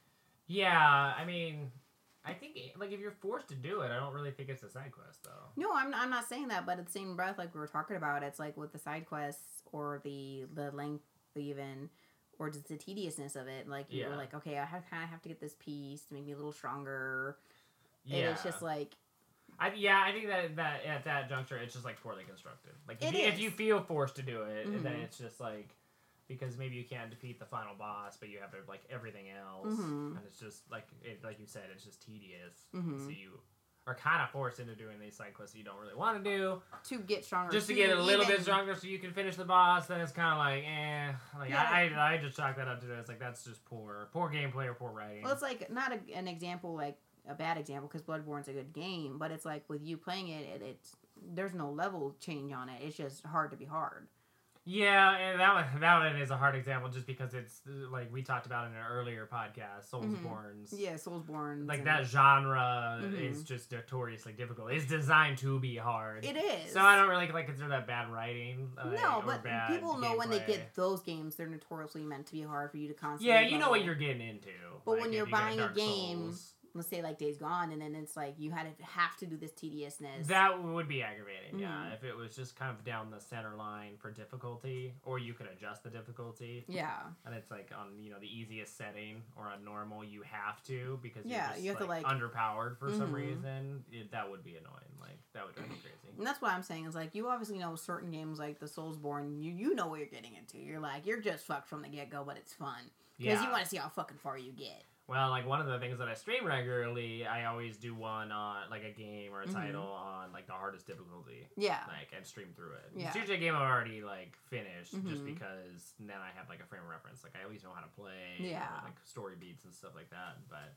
Yeah, I mean... I think, like, if you're forced to do it, I don't really think it's a side quest, though. No, I'm, I'm not saying that, but at the same breath, like we were talking about, it's like with the side quests or the the length even, or just the tediousness of it. Like, you're Yeah. like, okay, I kind of have to get this piece to make me a little stronger. Yeah. And it's just like... I, yeah, I think that, that at that juncture, it's just, like, poorly constructed. Like, if, It you, if is. you feel forced to do it, Mhm. then it's just, like... Because maybe you can't defeat the final boss, but you have, like, everything else. Mhm. And it's just, like it, like you said, it's just tedious. Mhm. So you are kind of forced into doing these side quests that you don't really want to do. To get stronger. Just to get a little even- bit stronger so you can finish the boss, then it's kind of like, eh. Like, Yeah. I, I, I just chalk that up to this. Like, that's just poor. Poor gameplay or poor writing. Well, it's like, not a, an example, like, a bad example, because Bloodborne's a good game, but it's like, with you playing it, it, it's, there's no level change on it. It's just hard to be hard. Yeah, and that one, that one is a hard example just because it's, like we talked about in an earlier podcast, Soulsborne's. Yeah, Soulsborne. Like, that genre Mhm. is just notoriously difficult. It's designed to be hard. It is. So I don't really, like, consider that bad writing. Like, No, or but bad people know when they gameplay. get those games, they're notoriously meant to be hard for you to constantly Yeah, you know level. what you're getting into. But like, when if you're you get buying a Dark game, Souls. let's say like Days Gone, and then it's like you had to have to do this tediousness. That would be aggravating, yeah. Mhm. If it was just kind of down the center line for difficulty, or you could adjust the difficulty. Yeah. And it's like on, you know, the easiest setting or on normal, you have to because Yeah, you're just you have to, like, like- underpowered for some Mhm. reason. It, that would be annoying. Like, that would drive me crazy. And that's what I'm saying is like you obviously know certain games like the Soulsborne, you you know what you're getting into. You're like you're just fucked from the get go, but it's fun because Yeah. you want to see how fucking far you get. Well, like, one of the things that I stream regularly, I always do one on, like, a game or a Mhm. title on, like, the hardest difficulty. Yeah. Like, and stream through it. Yeah. It's usually a game I've already, like, finished, just Mhm. because then I have, like, a frame of reference. Like, I at least know how to play. Yeah. And, like, story beats and stuff like that. But,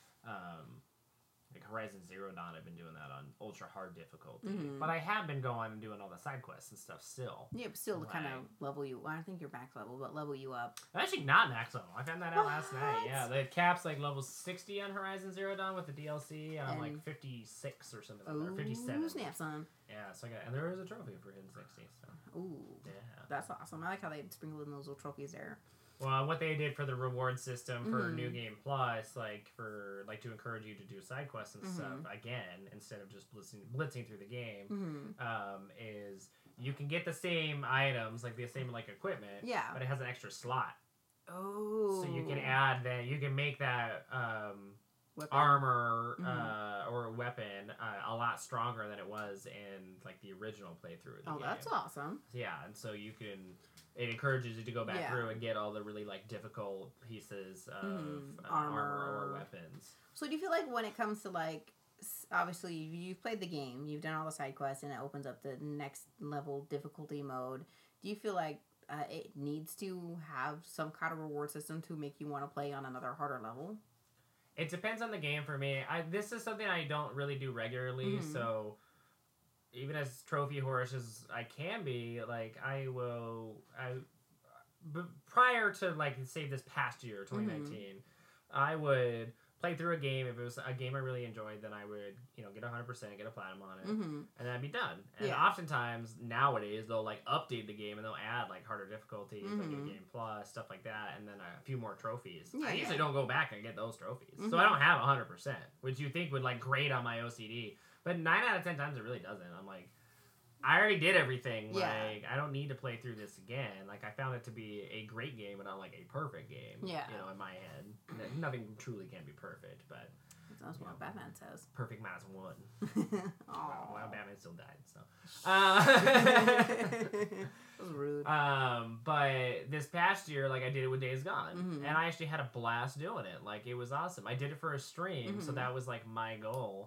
um... like, Horizon Zero Dawn, I've been doing that on ultra hard difficulty. Mhm. But I have been going and doing all the side quests and stuff still. Yeah, but still to kind Right. of level you. Well, I think you're max level, but level you up. I'm actually not max level. I found that out last night. What? Yeah, the cap's like level sixty on Horizon Zero Dawn with the D L C, and I'm like And- fifty-six or something, or Ooh, fifty-seven. snap, son. Yeah, so I got, and there is a trophy for hitting sixty. So Ooh, yeah. that's awesome. I like how they sprinkled in those little trophies there. Well, what they did for the reward system for Mhm. New Game Plus, like for like to encourage you to do side quests and Mhm. stuff again instead of just blitzing, blitzing through the game, Mm-hmm. um, is you can get the same items, like the same like equipment, Yeah. but it has an extra slot, Oh. so you can add that. You can make that um, Weapon. armor Mhm. uh, or weapon uh, a lot stronger than it was in like the original playthrough of the Oh, game. that's awesome. Yeah, and so you can. It encourages you to go back Yeah. through and get all the really like difficult pieces of Mhm. uh, armor. Armor. or weapons. So do you feel like when it comes to like, s- obviously you've played the game, you've done all the side quests, and it opens up the next level difficulty mode. Do you feel like uh, it needs to have some kind of reward system to make you want to play on another harder level? It depends on the game for me. I this is something I don't really do regularly, Mhm. so even as trophy whorish as I can be, like I will I but prior to like say this past year, twenty nineteen, I would play through a game. If it was a game I really enjoyed, then I would, you know, get one hundred percent, get a platinum on it, Mm-hmm. and that'd be done. And Yeah. oftentimes nowadays they'll like update the game and they'll add like harder difficulties, like Mhm. a game plus stuff like that, and then a few more trophies. Yeah, I usually yeah. don't go back and get those trophies, Mhm. so I don't have one hundred percent, which you think would like grade on my O C D, but nine out of ten times it really doesn't. I'm like, I already did everything. Yeah. Like I don't need to play through this again. Like I found it to be a great game, but not like a perfect game. Yeah. You know, in my head, N- nothing truly can be perfect, but That's what Batman says. perfect minus one. Aw. Well, Batman still died, so. Uh, That was rude. um, but this past year, like I did it with Days Gone, Mhm. and I actually had a blast doing it. Like it was awesome. I did it for a stream, so Mhm. that was like my goal,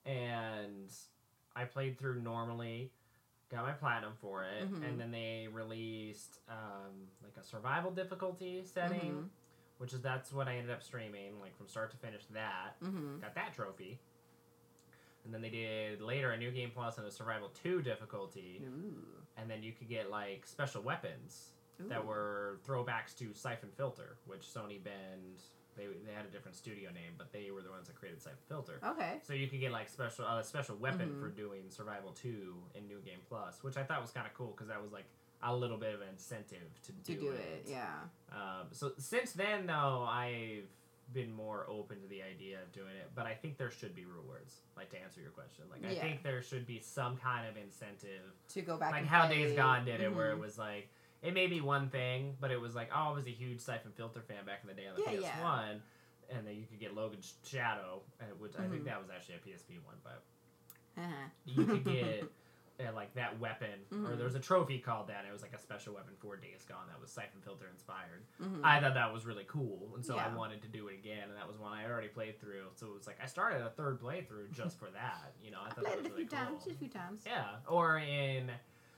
and I played through normally, got my platinum for it, Mhm. and then they released um, like a survival difficulty setting, Mhm. which is that's what I ended up streaming, like from start to finish. That Mm-hmm. got that trophy. And then they did later a New Game Plus and a Survival two difficulty. Ooh. And then you could get like special weapons Ooh. that were throwbacks to Siphon Filter, which Sony Bend, they, they had a different studio name, but they were the ones that created Siphon Filter. Okay. So you could get like special a uh, special weapon Mhm. for doing Survival two in New Game Plus, which I thought was kind of cool because that was like a little bit of an incentive to do, To do it. it, yeah. Um, so since then, though, I've been more open to the idea of doing it, but I think there should be rewards. Like, to answer your question, like I Yeah. think there should be some kind of incentive, To go back like and how play. Days Gone did it, where it Mhm. was like it may be one thing, but it was like, oh, I was a huge Siphon Filter fan back in the day on the Yeah, P S one, yeah. and then you could get Logan's Shadow, uh, which I think Mhm. that was actually a P S P one, but Uh-huh. you could get uh, like that weapon, or Mhm. there was a trophy called that. It was like a special weapon for Days Gone that was Siphon Filter inspired. Mhm. I thought that was really cool, and so I Yeah. wanted to do it again, and that was one I already played through. So it was like I started a third playthrough just for that. You know, I I thought played that it was a really few cool. times, just a few times. Yeah, or in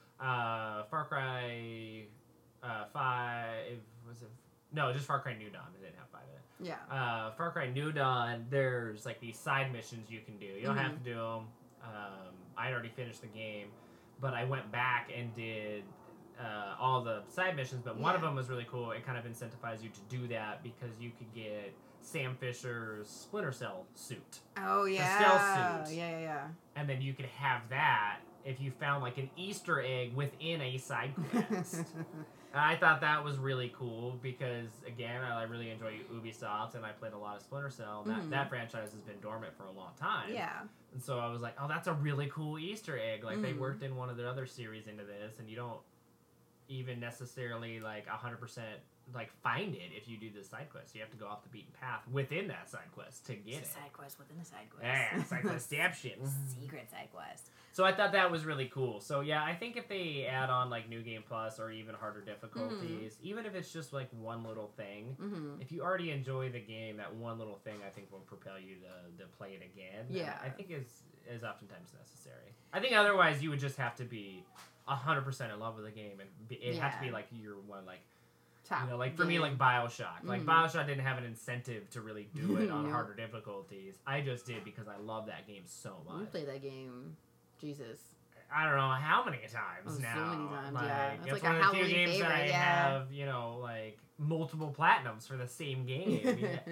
uh, Far Cry uh, Five was it? No, just Far Cry New Dawn. It didn't have five in it. Yeah. Uh, Far Cry New Dawn, there's like these side missions you can do. You don't have to Mhm. do them. Um, I already finished the game, but I went back and did uh, all the side missions. But one of Yeah. them was really cool. It kind of incentivized you to do that because you could get Sam Fisher's Splinter Cell suit, Oh yeah. stealth suit. Yeah, yeah, yeah. and then you could have that if you found like an Easter egg within a side quest. And I thought that was really cool because, again, I really enjoy Ubisoft, and I played a lot of Splinter Cell. And that, Mhm. that franchise has been dormant for a long time. Yeah. And so I was like, oh, that's a really cool Easter egg. Like, they Mhm. worked in one of their other series into this, and you don't even necessarily, like, one hundred percent, like, find it if you do the side quest. You have to go off the beaten path within that side quest to get It's a it. side quest within a side quest. Yeah, side questception. Secret side quest. So I thought that was really cool. So yeah, I think if they add on like New Game Plus or even harder difficulties, Mm-hmm. even if it's just like one little thing, Mm-hmm. if you already enjoy the game, that one little thing I think will propel you to, to play it again. And Yeah. I think is is oftentimes necessary. I think otherwise you would just have to be a hundred percent in love with the game, and be, it had to be Yeah. like your one like Top. you know like for me game. like Bioshock. Like Mhm. Bioshock didn't have an incentive to really do it on Nope. harder difficulties. I just did because I love that game so We much. played that game. Jesus. I don't know how many times Oh, so now. many times, like, yeah. It's It's like one a of the few Halloween games that I favorite, yeah. have, you know, like multiple platinums for the same game.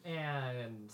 And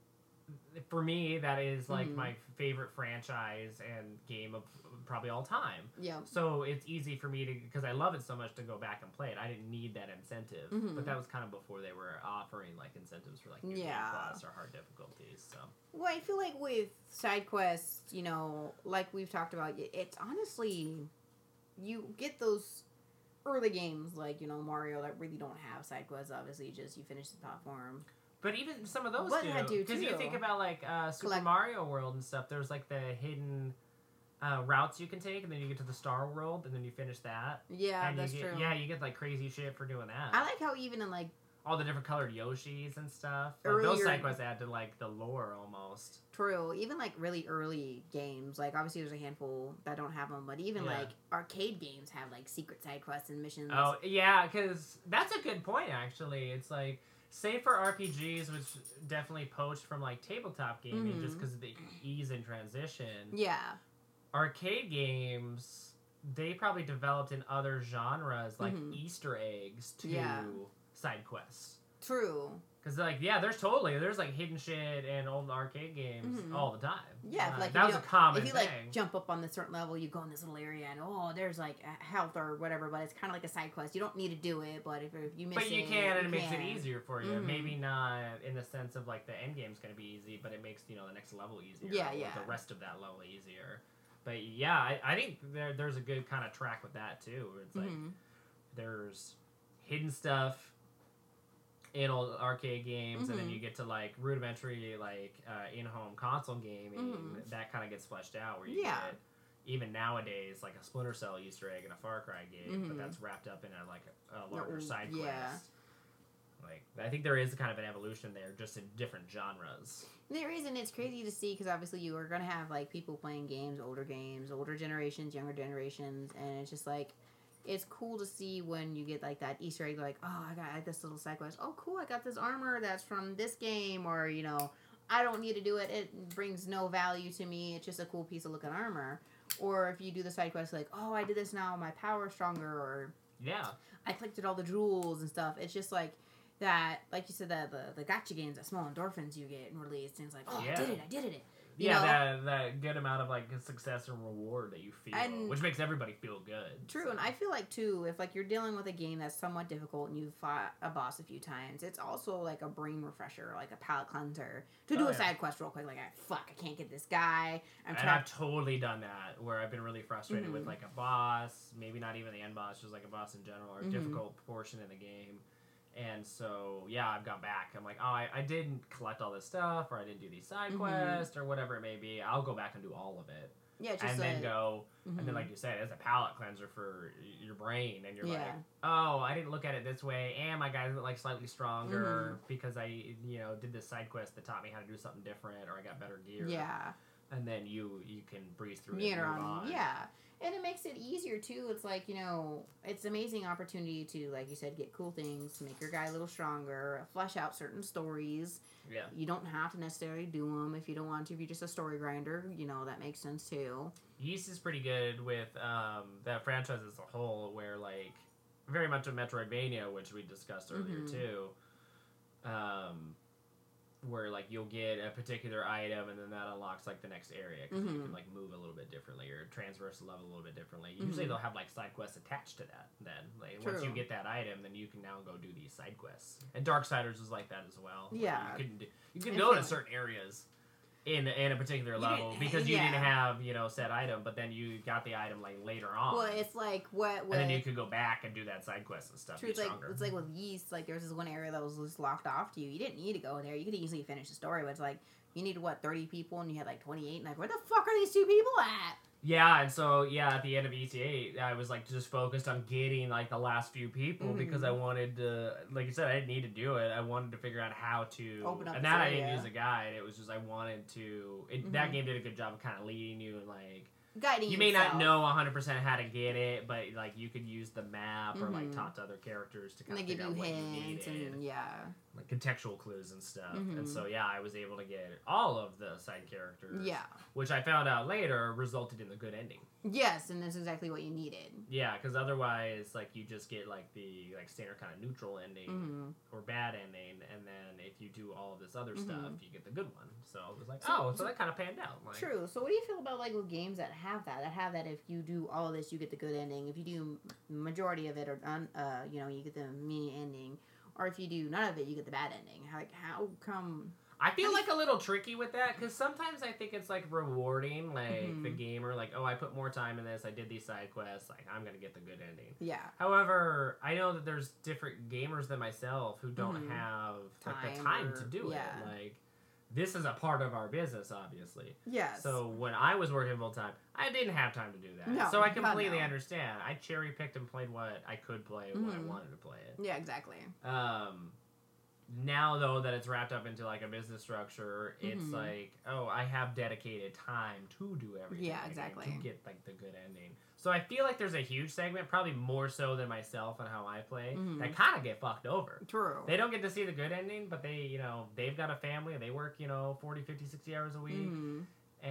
for me, that is like Mhm. my favorite franchise and game of probably all time. Yeah. So it's easy for me to, because I love it so much, to go back and play it. I didn't need that incentive, Mhm. but that was kind of before they were offering like incentives for like New Yeah. Game Plus or hard difficulties. So Well, I feel like with side quests, you know, like we've talked about, it- it's honestly, you get those early games like, you know, Mario that really don't have side quests, obviously, just you finish the platform. But even some of those But do. I do, Because you too. think about like uh, Super Collect- Mario World and stuff. There's like the hidden uh, routes you can take, and then you get to the Star World, and then you finish that. Yeah, and that's you get, true. Yeah, you get like crazy shit for doing that. I like how even in like All the different colored Yoshis and stuff. Like, those Earlier- side quests add to like the lore almost. True, even like really early games, like obviously there's a handful that don't have them, but even Yeah. like arcade games have like secret side quests and missions. Oh yeah, because that's a good point actually. It's like. Save for R P Gs, which definitely poached from like tabletop gaming, Mhm. just because of the ease in transition. Yeah, Arcade games, they probably developed in other genres like Mhm. Easter eggs to Yeah. side quests. true. Because like yeah, there's totally there's like hidden shit in old arcade games Mhm. all the time. Yeah, Uh, like that if was you a don't- common If you thing. like jump up on this certain level, you go in this little area and oh, there's like a health or whatever, but it's kind of like a side quest. You don't need to do it, but if, if you miss but it, you can, and it makes can. it easier for you. Mhm. Maybe not in the sense of like the end game's going to be easy, but it makes you know the next level easier. Yeah, or yeah. The rest of that level easier. But yeah, I, I think there there's a good kind of track with that too. Where it's like Mhm. there's hidden stuff in old arcade games, and then Mhm. you get to like rudimentary like uh, in-home console gaming Mhm. that kind of gets fleshed out where you Yeah. get even nowadays like a Splinter Cell Easter egg in a Far Cry game, but Mhm. that's wrapped up in a like a, a larger Mm, side yeah. quest. Like I think there is kind of an evolution there, just in different genres. There is, and it's crazy to see because obviously you are gonna have like people playing games, older games, older generations, younger generations, and it's just like it's cool to see when you get like that Easter egg, like oh I got this little side quest. Oh cool, I got this armor that's from this game, or you know, I don't need to do it. It brings no value to me. It's just a cool piece of looking armor. Or if you do the side quest like, oh, I did this now, my power's stronger, or yeah, I collected all the jewels and stuff. It's just like that, like you said, that the the gacha games, that small endorphins you get and released, and it's like, oh, yeah. I did it, I did it. You yeah, know? that that good amount of like success and reward that you feel, And- which makes everybody feel good. True, so. and I feel like too, if like you're dealing with a game that's somewhat difficult and you've fought a boss a few times, it's also like a brain refresher, like a palate cleanser to do Oh, a yeah. side quest real quick. Like, I fuck, I can't get this guy. I'm And I've trapped. totally done that, where I've been really frustrated Mhm. with like a boss, maybe not even the end boss, just like a boss in general, or a Mhm. difficult portion in the game. And so, yeah, I've gone back. I'm like, oh, I, I didn't collect all this stuff, or I didn't do these side Mhm. quests, or whatever it may be. I'll go back and do all of it. Yeah, it's just And then a, go, and then Mhm. like you said, it's a palate cleanser for y- your brain. And you're Yeah. like, oh, I didn't look at it this way, and my guy's like slightly stronger Mm-hmm. because I, you know, did this side quest that taught me how to do something different, or I got better gear. yeah. And then you you can breeze through it Get and move on. on. Yeah. And it makes it easier too. It's like, you know, it's an amazing opportunity to, like you said, get cool things, make your guy a little stronger, flesh out certain stories. Yeah. You don't have to necessarily do them if you don't want to. If you're just a story grinder, you know, that makes sense too. Yeast is pretty good with um, that franchise as a whole, where like very much a Metroidvania, which we discussed earlier Mhm. too. Um, where like you'll get a particular item, and then that unlocks like the next area because you Mhm. can like move a little bit differently or transverse the level a little bit differently. Usually Mhm. they'll have like side quests attached to that. Then like once you True. get that item, then you can now go do these side quests. And Darksiders is like that as well. where Yeah. you can do, you can I go feel to like- certain areas in in a particular You level didn't- because you yeah. didn't have, you know, said item, but then you got the item like later on. Well, it's like what and with then you could go back and do that side quest and stuff. true. Be It's like stronger. it's like with yeast. Like there's this one area that was just locked off to you. You didn't need to go there. You could easily finish the story, but it's like you needed what thirty people and you had like twenty-eight. And like, where the fuck are these two people at? Yeah, and so yeah, at the end of E T A, I was like just focused on getting like the last few people Mhm. because I wanted to, like you said, I didn't need to do it. I wanted to figure out how to Open up and this that I didn't area. use a guide. It was just I wanted to. It, That Mhm. game did a good job of kind of leading you and like. Guiding You may yourself. not know one hundred percent how to get it, but like you could use the map or like Mhm. talk to other characters to And kind they of give figure you out what you hints needed, and yeah. like contextual clues and stuff. And Mhm. so yeah, I was able to get all of the side characters. Yeah. Which I found out later resulted in the good ending. Yes, and that's exactly what you needed. Yeah, because otherwise, like you just get like the like standard kind of neutral ending Mhm. or bad ending, and then if you do all of this other Mhm. stuff, you get the good one. So it was like, So- oh, so so- that kind of panned out. Like, True. So what do you feel about like with games that have that? That have that if you do all of this, you get the good ending. If you do majority of it, or un, uh, you know, you get the mini ending. Or if you do none of it, you get the bad ending. How, like, how come? I feel How do like a little tricky with that because sometimes I think it's like rewarding, like Mhm. the gamer, like, oh, I put more time in this, I did these side quests, like I'm gonna get the good ending. Yeah. However, I know that there's different gamers than myself who don't Mhm. have like the Time time or- to do yeah. it. Like, this is a part of our business, obviously. Yes. So when I was working full time, I didn't have time to do that. No, so I God, completely no. understand. I cherry picked and played what I could play when I Mhm. wanted to play it. Yeah. Exactly. Um, now though that it's wrapped up into like a business structure, it's Mhm. like, oh, I have dedicated time to do everything. Yeah, and exactly. To get like the good ending. So I feel like there's a huge segment, probably more so than myself and how I play, Mhm. that kind of get fucked over. True. They don't get to see the good ending, but they, you know, they've got a family, they work, you know, forty, fifty, sixty hours a week, Mhm.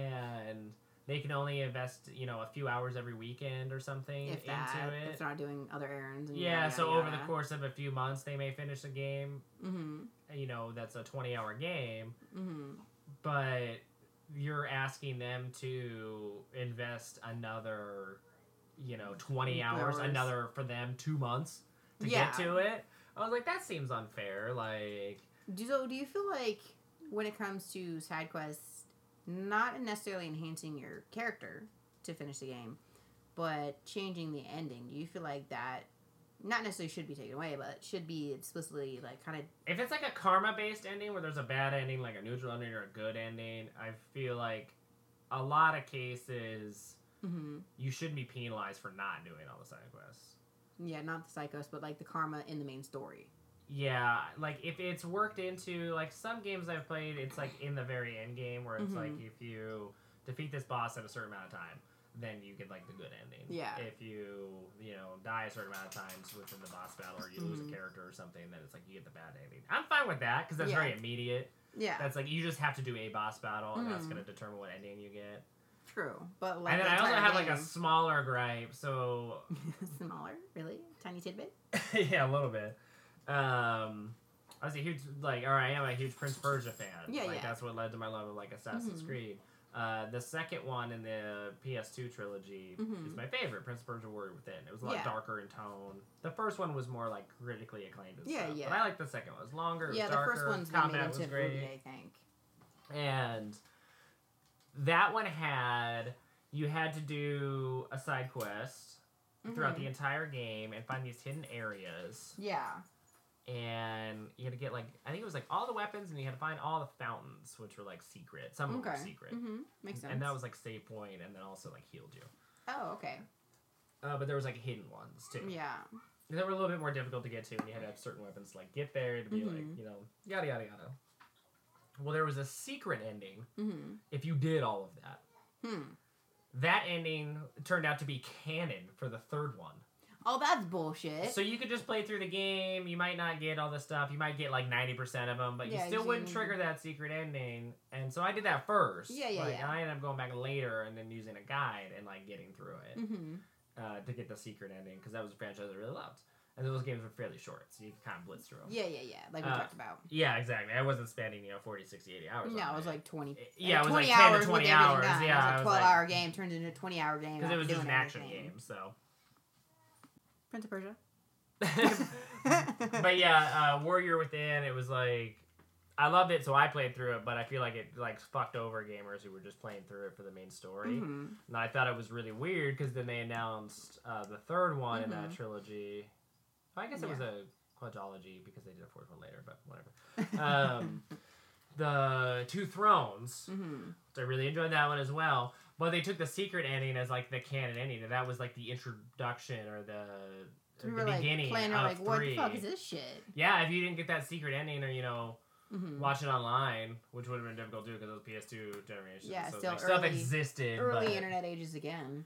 and they can only invest, you know, a few hours every weekend or something If into that, it. if they're not doing other errands. And Yeah, yada, so yada, over the yada. course of a few months, they may finish a game, Mhm. you know, that's a twenty-hour game, Mhm. but you're asking them to invest another, you know, twenty hours, Hours. another for them two months to Yeah. get to it. I was like, that seems unfair. Like, Do, so do you feel like when it comes to side quests, not necessarily enhancing your character to finish the game, but changing the ending, do you feel like that not necessarily should be taken away, but should be explicitly like kind of if it's like a karma-based ending where there's a bad ending, like a neutral ending or a good ending, I feel like a lot of cases mm-hmm. you shouldn't be penalized for not doing all the side quests. yeah, not the psychos, but like the karma in the main story. Yeah, like if it's worked into like some games I've played, it's like in the very end game where it's Mhm. like if you defeat this boss in a certain amount of time, then you get like the good ending. Yeah. If you you know die a certain amount of times within the boss battle or you lose Mhm. a character or something, then it's like you get the bad ending. I'm fine with that because that's Yeah. very immediate. Yeah. That's like you just have to do a boss battle, and Mm. that's gonna determine what ending you get. True, but like And then the I also entire have like a game- smaller gripe, so smaller, really tiny tidbit. yeah, a little bit. Um, I was a huge like, or I am a huge Prince Persia fan. Yeah, like yeah. that's what led to my love of like Assassin's Mhm. Creed. Uh, the second one in the P S two trilogy Mhm. is my favorite, Prince of Persia: Warrior Within. It was a lot Yeah. darker in tone. The first one was more like critically acclaimed and Yeah, stuff. yeah. But I like the second one. It was longer. It was Yeah, the darker. first one's been made combat was into a great. movie, I think. And that one had you had to do a side quest throughout Mhm. the entire game and find these hidden areas. Yeah. And you had to get like I think it was like all the weapons, and you had to find all the fountains, which were like secret. Some of them Okay. were secret, Mm-hmm. Makes sense. and that was like save point, and then also like healed you. Oh, okay. Uh, but there was like hidden ones too. Yeah. They were a little bit more difficult to get to, and you had to have certain weapons to like get there to be like Mhm. you know yada yada yada. Well, there was a secret ending Mm-hmm. if you did all of that. Hmm. That ending turned out to be canon for the third one. Oh, that's bullshit. So you could just play through the game. You might not get all the stuff. You might get like ninety percent of them, but Yeah, you still you- wouldn't trigger that secret ending. And so I did that first. Yeah, yeah, like, yeah. And I ended up going back later and then using a guide and like getting through it Mm-hmm. uh, to get the secret ending because that was a franchise I really loved. And those games were fairly short, so you could kind of blitz through them. Yeah, yeah, yeah. Like we Uh, talked about. Yeah, exactly. I wasn't spending, you know, forty, sixty, eighty hours No, on it was like twenty. Yeah, it was twenty like ten to hours with twenty everything hours. done. Yeah, it I was a was twelve-hour like- game turned into a twenty-hour game. because it was after just an doing action everything. game, so. Prince of Persia. But yeah, uh, Warrior Within, it was like I loved it, so I played through it. But I feel like it like fucked over gamers who were just playing through it for the main story. Mm-hmm. And I thought it was really weird because then they announced uh, the third one in that Mhm. trilogy. I guess it was Yeah. a quadrilogy because they did a fourth one later, but whatever. Um, the Two Thrones. Mm-hmm. So I really enjoyed that one as well. But they took the secret ending as like the canon ending, and that was like the introduction or the So we the were like beginning playing of around like, what three. the fuck is this shit? Yeah, if you didn't get that secret ending, or you know, Mm-hmm. watch it online, which would have been difficult to do because it was P S two generation. Yeah, so still like, stuff early- existed. Early but, internet ages again.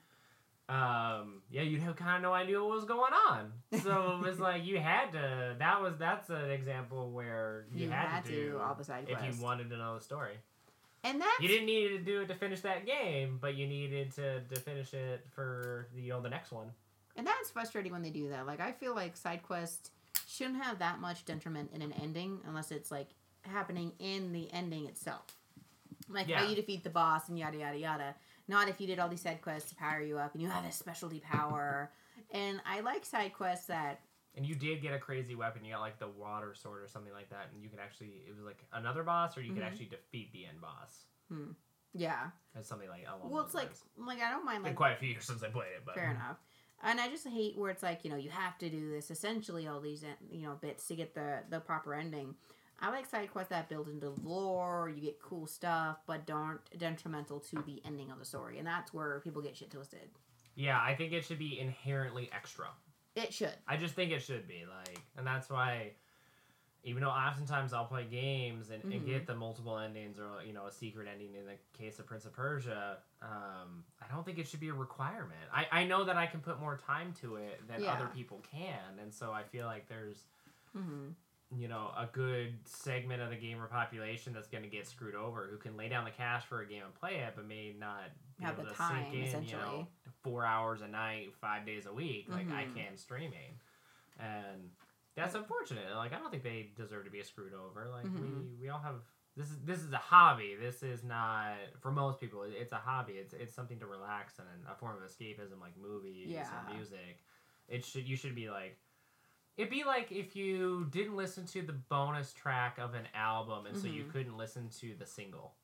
Um, yeah, you'd have kind of no idea what was going on. So it was like you had to. That was that's an example where you, You had, had to to do all the side if quests. you wanted to know the story. And that's You didn't need to do it to finish that game, but you needed to, to finish it for you know the next one. and that's frustrating when they do that. Like I feel like side quests shouldn't have that much detriment in an ending unless it's like happening in the ending itself. Like Yeah. how you defeat the boss and yada yada yada. Not if you did all these side quests to power you up and you have this specialty power. And I like side quests that And you did get a crazy weapon. You got like the water sword or something like that, and you could actually it was like another boss, or you could Mhm. actually defeat the end boss. yeah. It's something like along Well, those it's like lines. like I don't mind Been like quite a few years since I played it, but fair enough. And I just hate where it's like, you know, you have to do this essentially all these you know bits to get the the proper ending. I like side quests that build into lore, you get cool stuff, but don't detrimental to the ending of the story. And that's where people get shit twisted. Yeah, I think it should be inherently extra. It should. I just think it should be like, and that's why, even though oftentimes I'll play games and, and Mhm. get the multiple endings or you know a secret ending in the case of Prince of Persia, um, I don't think it should be a requirement. I, I know that I can put more time to it than Yeah. other people can, and so I feel like there's Mm-hmm. you know a good segment of the gamer population that's going to get screwed over who can lay down the cash for a game and play it, but may not be Have able the to time, sink in, you essentially. know, four hours a night, five days a week, like I Mhm. can streaming, and that's unfortunate. Like I don't think they deserve to be screwed over. Like we, Mhm. we all have this is this is a hobby. This is not for most people. It's a hobby. It's it's something to relax and a form of escapism, like movies Yeah. or music. It should you should be like. It'd be like if you didn't listen to the bonus track of an album, and so you Mhm. couldn't listen to the single.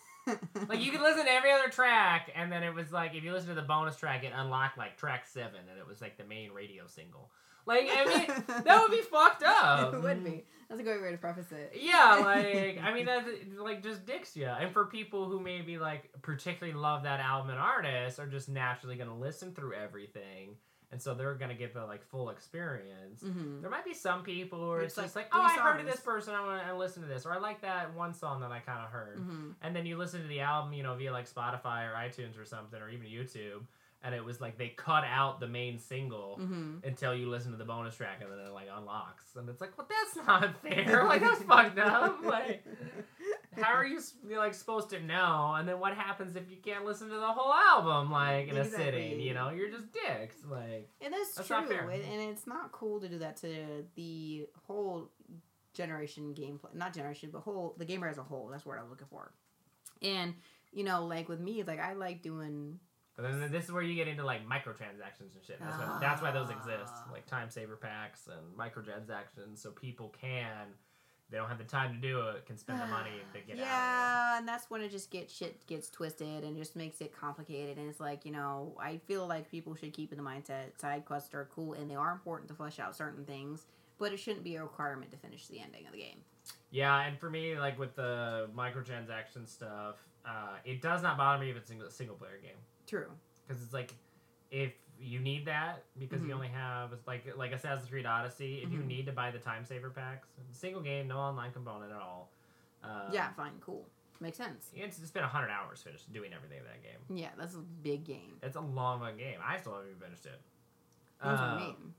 Like you could listen to every other track, and then it was like if you listen to the bonus track, it unlocked like track seven, and it was like the main radio single. Like I mean, that would be fucked up. It would be. That's a great way to preface it. Yeah, like I mean that's like just dicks you. And for people who maybe like particularly love that album and artist, are just naturally gonna listen through everything, and so they're gonna get the like full experience. Mm-hmm. There might be some people where It's it's, just like like, oh, I three heard of songs. this person, I want to listen to this, or I like that one song that I kind of heard, Mm-hmm. and then you listen to the album, you know, via like Spotify or iTunes or something, or even YouTube, and it was like they cut out the main single Mm-hmm. until you listen to the bonus track, and then it like unlocks, and it's like, well, that's not fair, like that's fucked up, like. how are you like supposed to know? And then what happens if you can't listen to the whole album like in Exactly. a sitting? You know, you're just dicks. Like, And that's, That's true. not fair. And, and it's not cool to do that to the whole generation gameplay. Not generation, but whole the gamer as a whole. That's what I'm looking for. And you know, like with me, like I like doing. but then this is where you get into like microtransactions and shit. That's, what, that's why those exist, like time saver packs and microtransactions, so people can. They don't have the time to do it. Can spend the money to get out of Yeah, and that's when it just gets shit gets twisted and just makes it complicated. And it's like, you know, I feel like people should keep in the mindset side quests are cool and they are important to flesh out certain things, but it shouldn't be a requirement to finish the ending of the game. it. Yeah, and for me, like with the microtransaction stuff, uh, it does not bother me if it's a single player game. True. Because it's like, if you need that, because Mhm. you only have, like like Assassin's Creed Odyssey, if you Mhm. need to buy the time saver packs, single game, no online component at all. Um, Yeah, fine, cool. Makes sense. It's, it's been one hundred hours finished doing everything in that game. Yeah, that's a big game. It's a long one game. I still haven't even finished it. That's what I Um, mean.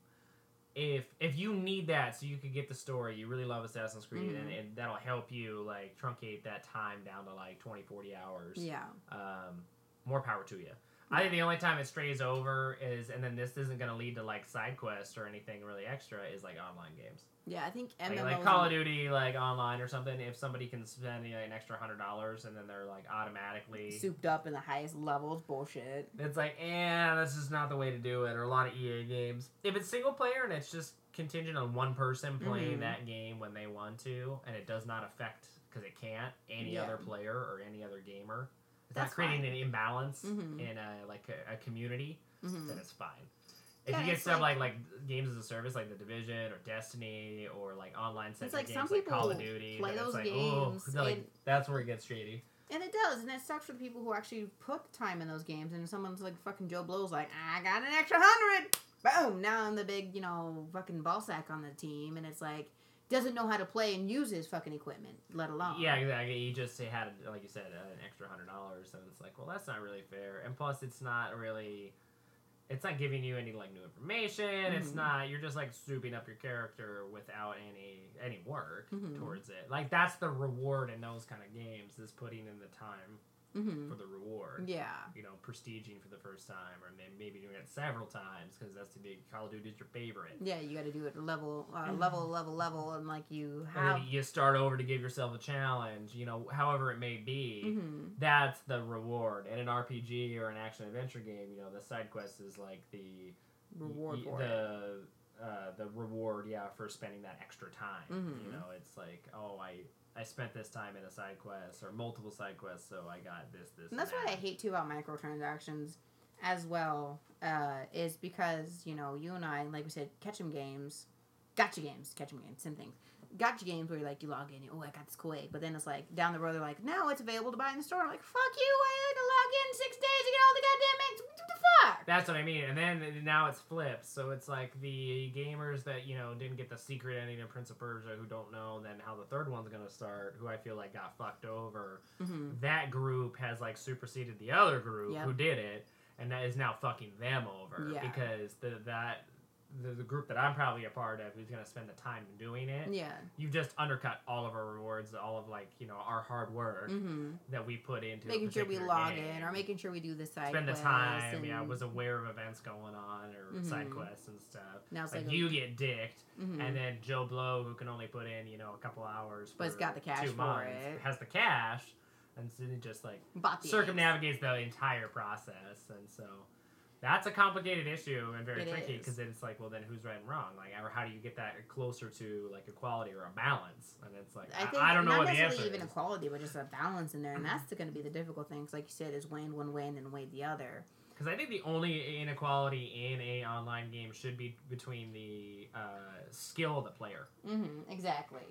If if you need that so you can get the story, you really love Assassin's Creed, Mhm. and, and that'll help you like truncate that time down to like twenty, forty hours. Yeah. Um, more power to you. I think the only time it strays over is, and then this isn't going to lead to like side quests or anything really extra, is like online games. Yeah, I think M Like, M Os. like Call of Duty, like online or something. If somebody can spend you know, an extra hundred dollars and then they're like automatically, souped up in the highest levels, bullshit. it's like, eh, this is not the way to do it. Or a lot of E A games. If it's single player and it's just contingent on one person playing Mhm. that game when they want to, and it does not affect, because it can't, any Yeah. other player or any other gamer. It's That's not creating fine. an imbalance Mhm. in a like a, a community. Mm-hmm. Then it's fine. If Yeah, you get it's stuff like, like- like games as a service, like The Division or Destiny, or like online centric like games some like Call of people Duty, play then it's those like, games oh, like and- that's where it gets shady. And it does, and it sucks for the people who actually put time in those games. And someone's like, fucking Joe Blow's like, I got an extra hundred. Boom! Now I'm the big, you know, fucking ball sack on the team, and it's like doesn't know how to play and use his fucking equipment, let alone. Yeah, exactly. You just had, like you said, uh, an extra hundred dollars, and it's like, well, that's not really fair. And plus, it's not really, it's not giving you any like new information. It's Mhm. not. You're just like souping up your character without any any work Mhm. towards it. Like that's the reward in those kind of games, is putting in the time Mm-hmm. for the reward. Yeah. You know, prestiging for the first time, or may- maybe doing it several times because that's the big Call of Duty is your favorite. Yeah, you got to do it level, uh, level, level, level, and like you And have. then you start over to give yourself a challenge, you know, however it may be. Mm-hmm. That's the reward. In an R P G or an action adventure game, you know, the side quest is like the Reward y- for it. the uh, the reward, yeah, for spending that extra time. Mhm. You know, it's like, oh, I I spent this time in a side quest or multiple side quests, so I got this, this, And that's and what I that. hate too about microtransactions as well, uh, is because, you know, you and I, like we said, catch 'em games, gotcha games, catch 'em games, same thing. Gotcha games where you're like, you log in, oh, I got this cool egg. But then it's like, down the road, they're like, no, it's available to buy in the store. I'm like, fuck you, I had to log in six days to get all the goddamn eggs. What the fuck? That's what I mean. And then now it's flipped. So it's like the gamers that, you know, didn't get the secret ending of Prince of Persia, who don't know then how the third one's going to start, who I feel like got fucked over. Mm-hmm. That group has like superseded the other group Yep. who did it, and that is now fucking them over. Yeah. Because the that the, the group that I'm probably a part of, who's going to spend the time doing it, Yeah. you've just undercut all of our rewards, all of like, you know, our hard work Mm-hmm. that we put into a Making sure we particular log game. in or making sure we do the side Spend the quests time, and yeah, was aware of events going on or Mhm. side quests and stuff. Now it's Like, like, you get dicked, Mhm. and then Joe Blow, who can only put in, you know, a couple hours, But has for got the cash two for months, it. has the cash, and so it just like bought the eggs. circumnavigates the entire process, and so that's a complicated issue and very It tricky is. because it's like, well, then who's right and wrong? Like, or how do you get that closer to like equality or a balance? And it's like, I I, think I don't know not what the necessarily answer even is. equality, but just a balance in there, and that's going to be the difficult thing. 'Cause like you said, is weighing one way and then weigh the other. Because I think the only inequality in a online game should be between the uh, skill of the player. Mm-hmm. Exactly.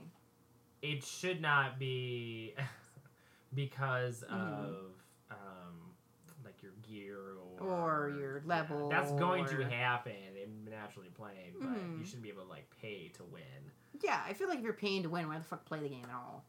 It should not be because Mhm. of um, like your gear or Or your level, That's going to or- happen in naturally playing, but Mhm. you shouldn't be able to like pay to win. Yeah, I feel like if you're paying to win, why the fuck play the game at all?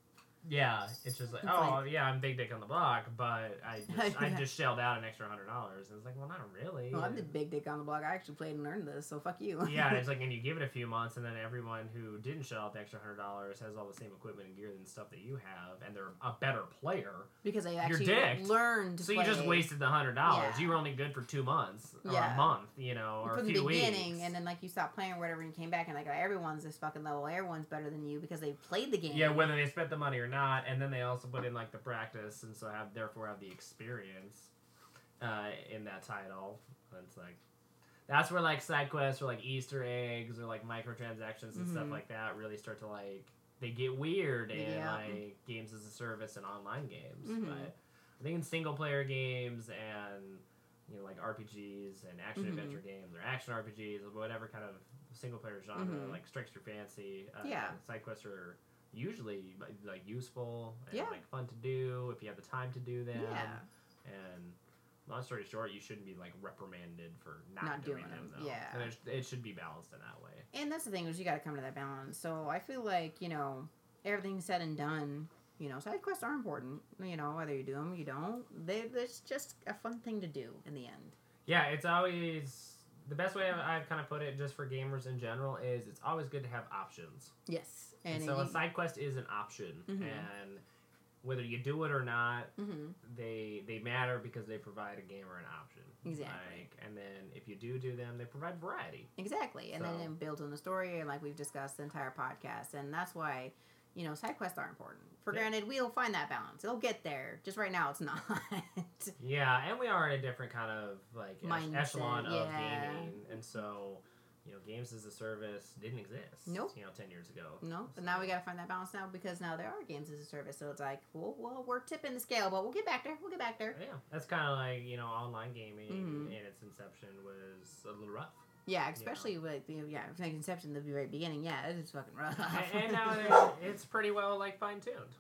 Yeah, it's just like, It's oh like- yeah, I'm big dick on the block, but I just, I just shelled out an extra hundred dollars. It's like, well, not really. Well, I'm the big dick on the block. I actually played and learned this, so fuck you. Yeah, it's like, and you give it a few months, and then everyone who didn't shell out the extra hundred dollars has all the same equipment and gear and stuff that you have, and they're a better player. because I You're actually dicked. learned to So play you just wasted the hundred dollars. Yeah. You were only good for two months or Yeah. a month, you know, or from a the few beginning, weeks. and then like you stopped playing or whatever, and you came back, and like everyone's this fucking level. Everyone's better than you because they played the game. Yeah, whether they spent the money or not, and then they also put in like the practice, and so have therefore have the experience uh, in that title. And it's like that's where like side quests or like Easter eggs or like microtransactions and stuff Mhm. like that really start to like they get weird in Yeah. like games as a service and online games. Mhm. But I think in single player games and you know like R P Gs and action Mhm. adventure games or action R P Gs or whatever kind of single player genre Mhm. like strikes your fancy. Uh, Yeah. Side quests are usually like useful and Yeah. like fun to do if you have the time to do them. Yeah. And long story short, you shouldn't be like reprimanded for not, Not doing, doing them. them, Though. yeah. And it, it should be balanced in that way. And that's the thing is you got to come to that balance. So I feel like you know everything said and done. You know, side quests are important. You know, whether you do them, you don't. They, it's just a fun thing to do in the end. Yeah, it's always the best way I've, I've kind of put it, just for gamers in general, is it's always good to have options. Yes, And, and, so you, a side quest is an option, Mhm. and whether you do it or not, Mhm. they they matter because they provide a gamer an option. Exactly. Like, and then if you do do them, they provide variety. Exactly, and then So- it builds on the story, and like we've discussed the entire podcast, and that's why, you know, side quests are important. For Yeah. granted, we'll find that balance. It'll get there. Just right now, it's not. Yeah, and we are in a different kind of like ech- Mindset, echelon of yeah. gaming, and so you know, games as a service didn't exist. Nope. You know, ten years ago. No, but So- now we gotta find that balance now because now there are games as a service. So it's like, well, well, we're tipping the scale, but we'll get back there. We'll get back there. Yeah, that's kind of like you know, online gaming Mhm. in its inception was a little rough, Yeah, especially with the yeah, from the inception, the very beginning. Yeah, it is fucking rough. and, and now it- it's pretty well like fine tuned.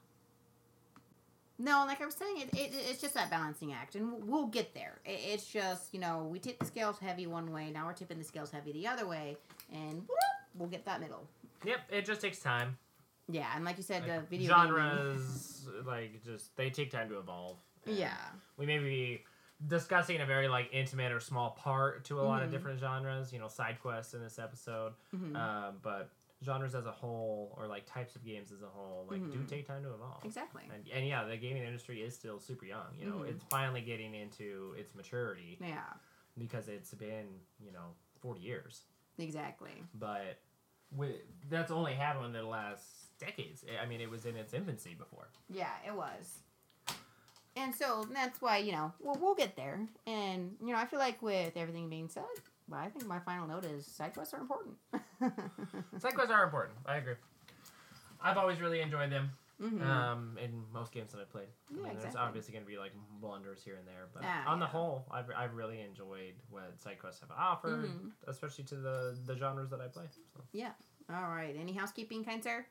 No, like I was saying, it, it it's just that balancing act, and we'll, we'll get there. It, it's just you know we tip the scales heavy one way, now we're tipping the scales heavy the other way, and whoop, we'll get that middle. Yep, it just takes time. Yeah, and like you said, Like, the video gaming- genres like just they take time to evolve. And Yeah, we may be discussing a very like intimate or small part to a lot of Mhm. different genres, you know, side quests in this episode. hmm Um, but genres as a whole, or like types of games as a whole, like do Mhm. take time to evolve. exactly. And, and yeah, the gaming industry is still super young. You know, Mhm. it's finally getting into its maturity Yeah, because it's been you know forty years. exactly. But we, that's only happened in the last decades. I mean, it was in its infancy before. Yeah, it was. And so that's why, you know, we'll, we'll get there. And, you know, I feel like with everything being said, well, I think my final note is side quests are important. Side quests are important. I agree. I've always really enjoyed them. Mhm. Um, in most games that I've played. I Yeah, mean, there's exactly. obviously going to be like blunders here and there, but Ah, on the yeah. whole, I've, I've really enjoyed what side quests have offered, Mhm. especially to the, the genres that I play. So. All right. Any housekeeping, kind sir?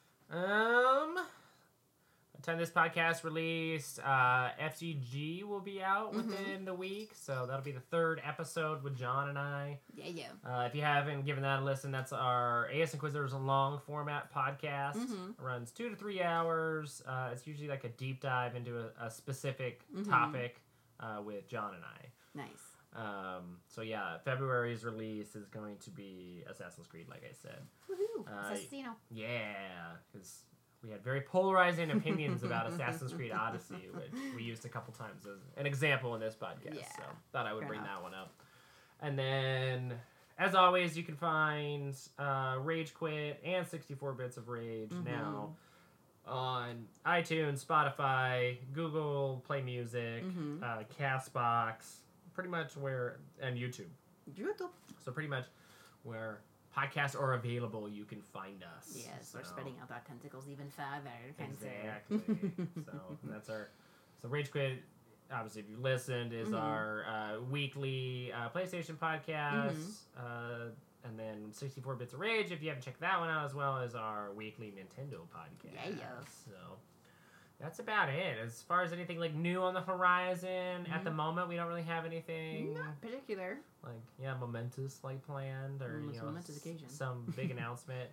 Um, by the time this podcast released, uh, F G G will be out Mhm. within the week, so that'll be the third episode with John and I. Yeah, yeah. Uh, if you haven't given that a listen, that's our A S Inquisitors long format podcast. Mhm. It runs two to three hours. Uh, it's usually like a deep dive into a, a specific Mhm. topic uh, with John and I. Nice. Um, so yeah, February's release is going to be Assassin's Creed, like I said. Woohoo. Uh, Assassino. Yeah, because we had very polarizing opinions about Assassin's Creed Odyssey, which we used a couple times as an example in this podcast. Yeah, so thought I would fair bring enough. that one up. And then, as always, you can find uh, Rage Quit and sixty-four Bits of Rage Mhm. now on iTunes, Spotify, Google Play Music, Mhm. uh, Castbox, pretty much where, and YouTube. YouTube. So pretty much where podcasts are available, you can find us. Yes, we're So- spreading out our tentacles even further. kind sir. Exactly. so that's our. So Rage Quit, obviously, if you listened, is Mhm. our uh, weekly uh, PlayStation podcast, Mm-hmm. uh, and then sixty-four Bits of Rage. If you haven't checked that one out as well, is our weekly Nintendo podcast. Yeah, yeah. So that's about it. As far as anything like new on the horizon, at the Mhm. moment we don't really have anything Not particular. like yeah momentous like planned or Mm, you it's a know momentous s- occasion. some big announcement.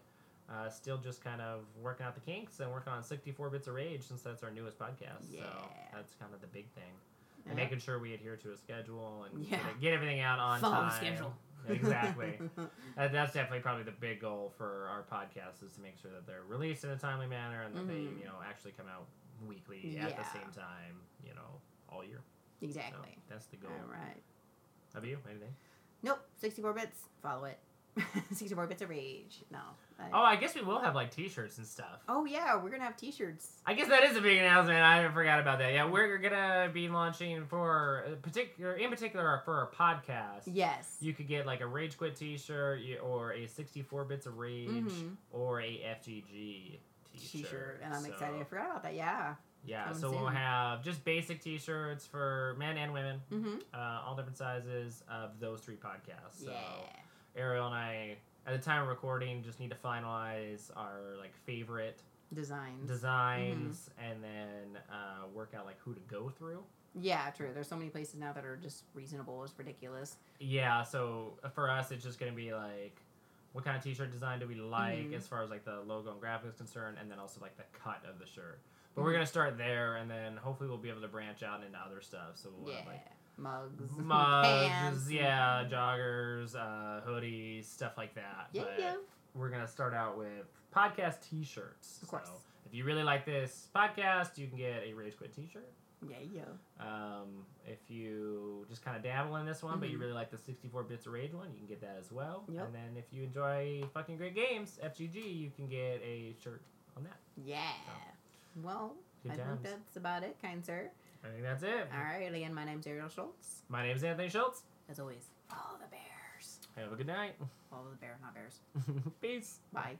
Uh, still just kind of working out the kinks and working on sixty-four Bits of Rage since that's our newest podcast. Yeah. So that's kind of the big thing. Yeah. And making sure we adhere to a schedule and Yeah. get, get everything out on Follow time. the schedule. Exactly. that, that's definitely probably the big goal for our podcast is to make sure that they're released in a timely manner and that Mhm. they, you know, actually come out weekly at the Yeah. same time, you know, all year. Exactly. So that's the goal. All right. How about you? Anything? Nope. sixty-four bits. Follow it. sixty-four bits of rage. No. I, Oh, I guess we will have like T-shirts and stuff. oh yeah, we're gonna have T-shirts. I guess that is a big announcement. I forgot about that. Yeah, we're gonna be launching for a particular, in particular, for our podcast. Yes. You could get like a Rage Quit T-shirt y- or a sixty-four Bits of Rage Mhm. or a F G G T-shirt. T-shirt, and I'm So, excited. I forgot about that. Yeah. Yeah, Coming so we'll soon. have just basic T-shirts for men and women, Mm-hmm. uh, all different sizes of those three podcasts. So Yeah. Ariel and I, at the time of recording, just need to finalize our like favorite Designs. designs and then uh, work out like who to go through. Yeah, true. There's so many places now that are just reasonable. It's ridiculous. Yeah, so for us, it's just gonna be like, what kind of T-shirt design do we like Mhm. as far as like the logo and graphics concerned, and then also like the cut of the shirt. But we're Mhm. gonna start there, and then hopefully we'll be able to branch out into other stuff. So we'll Yeah. have like Mugs. mugs, Pants. yeah, joggers, uh, hoodies, stuff like that. Yeah, but yeah. we're gonna start out with podcast T-shirts. Of course. So if you really like this podcast, you can get a Rage Quit T-shirt. Yeah, yeah. Um, if you just kind of dabble in this one, but you Mhm. really like the sixty-four Bits of Rage one, you can get that as well. Yep. And then if you enjoy fucking great games, F G G, you can get a shirt on that. Yeah. Well, Good I times. think that's about it, kind sir. I think that's it. All right. Again, my name's Ariel Schultz. My name is Anthony Schultz. As always, follow the bears. Have a good night. Follow the bear, not bears. Peace. Bye.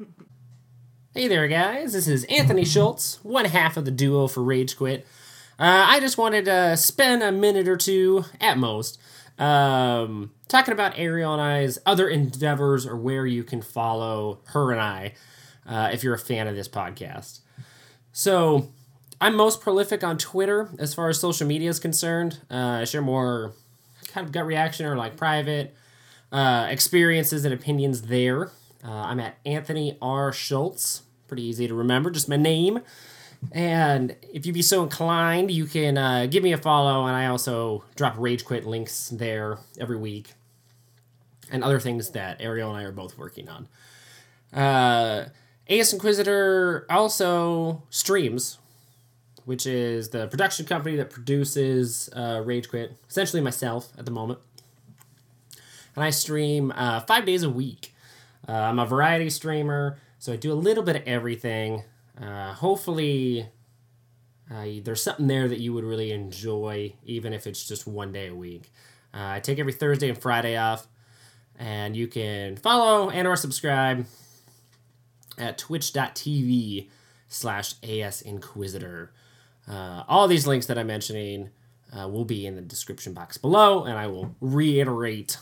Hey there, guys. This is Anthony Schultz, one half of the duo for Rage Quit. Uh, I just wanted to spend a minute or two, at most, um, talking about Ariel and I's other endeavors or where you can follow her and I uh, if you're a fan of this podcast. So, I'm most prolific on Twitter as far as social media is concerned. Uh, I share more kind of gut reaction or like private uh, experiences and opinions there. Uh, I'm at Anthony R. Schultz. Pretty easy to remember, just my name. And if you'd be so inclined, you can uh, give me a follow, and I also drop Rage Quit links there every week. And other things that Ariel and I are both working on. Uh, A S Inquisitor also streams, which is the production company that produces uh, Rage Quit, essentially myself at the moment. And I stream uh, five days a week. Uh, I'm a variety streamer, so I do a little bit of everything. Uh, hopefully, uh, there's something there that you would really enjoy, even if it's just one day a week. Uh, I take every Thursday and Friday off, and you can follow and or subscribe at twitch.tv slash asinquisitor. Uh, all these links that I'm mentioning uh, will be in the description box below, and I will reiterate.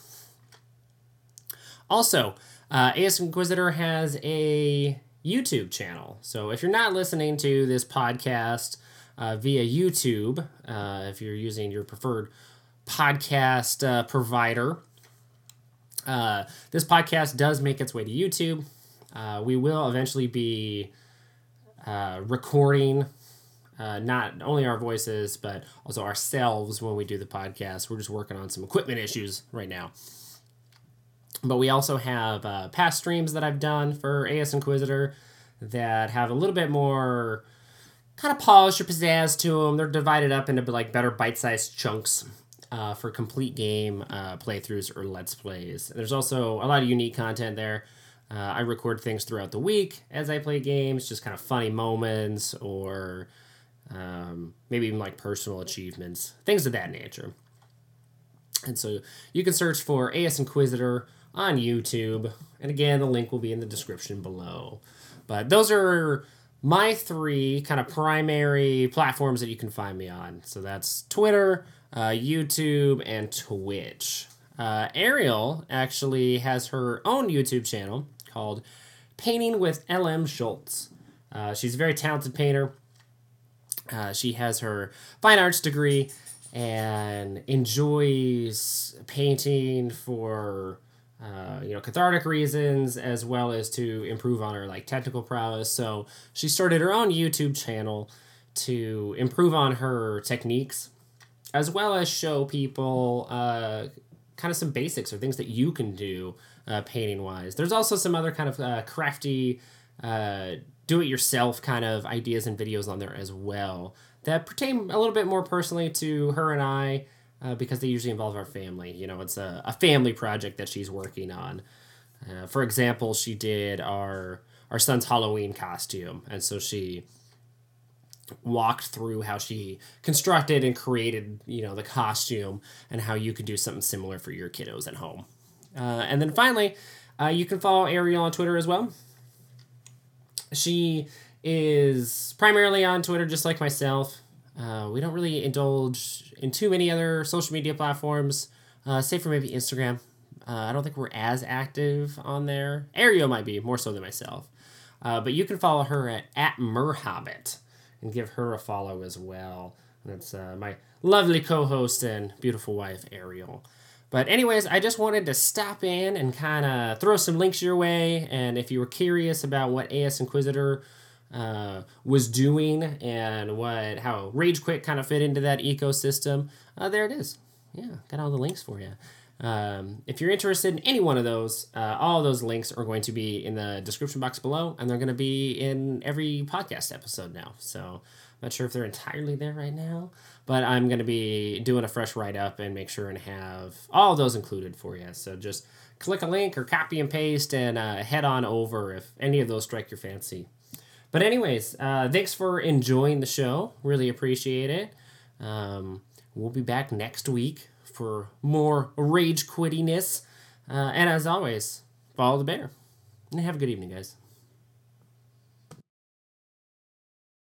Also, uh, A S Inquisitor has a YouTube channel. So if you're not listening to this podcast uh, via YouTube, uh, if you're using your preferred podcast uh, provider, uh, this podcast does make its way to YouTube. Uh, we will eventually be uh, recording uh, not only our voices, but also ourselves when we do the podcast. We're just working on some equipment issues right now. But we also have uh, past streams that I've done for A S Inquisitor that have a little bit more kind of polish or pizzazz to them. They're divided up into like better bite-sized chunks uh, for complete game uh, playthroughs or let's plays. There's also a lot of unique content there. Uh, I record things throughout the week as I play games, just kind of funny moments or um, maybe even like personal achievements, things of that nature. And so you can search for A S Inquisitor on YouTube. And again, the link will be in the description below. But those are my three kind of primary platforms that you can find me on. So that's Twitter, uh, YouTube, and Twitch. Uh, Ariel actually has her own YouTube channel called Painting with L M Schultz. Uh, she's a very talented painter. Uh, she has her fine arts degree and enjoys painting for uh, you know, cathartic reasons, as well as to improve on her like technical prowess. So she started her own YouTube channel to improve on her techniques, as well as show people uh, kind of some basics or things that you can do uh, painting wise. There's also some other kind of uh, crafty, uh, do-it-yourself kind of ideas and videos on there as well that pertain a little bit more personally to her and I, uh, because they usually involve our family. You know, it's a, a family project that she's working on. Uh, for example, she did our our son's Halloween costume, and so she walked through how she constructed and created, you know, the costume and how you could do something similar for your kiddos at home. Uh, and then finally, uh, you can follow Ariel on Twitter as well. She is primarily on Twitter, just like myself. Uh, we don't really indulge in too many other social media platforms, uh, save for maybe Instagram. Uh, I don't think we're as active on there. Ariel might be, more so than myself. Uh, but you can follow her at, at Merhobbit and give her a follow as well. That's uh, my lovely co-host and beautiful wife, Ariel. But anyways, I just wanted to stop in and kind of throw some links your way. And if you were curious about what A S Inquisitor uh, was doing and what how Rage Quit kind of fit into that ecosystem, uh, there it is. Yeah, got all the links for you. Um, if you're interested in any one of those, uh, all of those links are going to be in the description box below, and they're going to be in every podcast episode now. So I'm not sure if they're entirely there right now, but I'm going to be doing a fresh write-up and make sure and have all of those included for you. So just click a link or copy and paste and uh, head on over if any of those strike your fancy. But anyways, uh, thanks for enjoying the show. Really appreciate it. Um, we'll be back next week for more rage quittiness. Uh, and as always, follow the bear. And have a good evening, guys.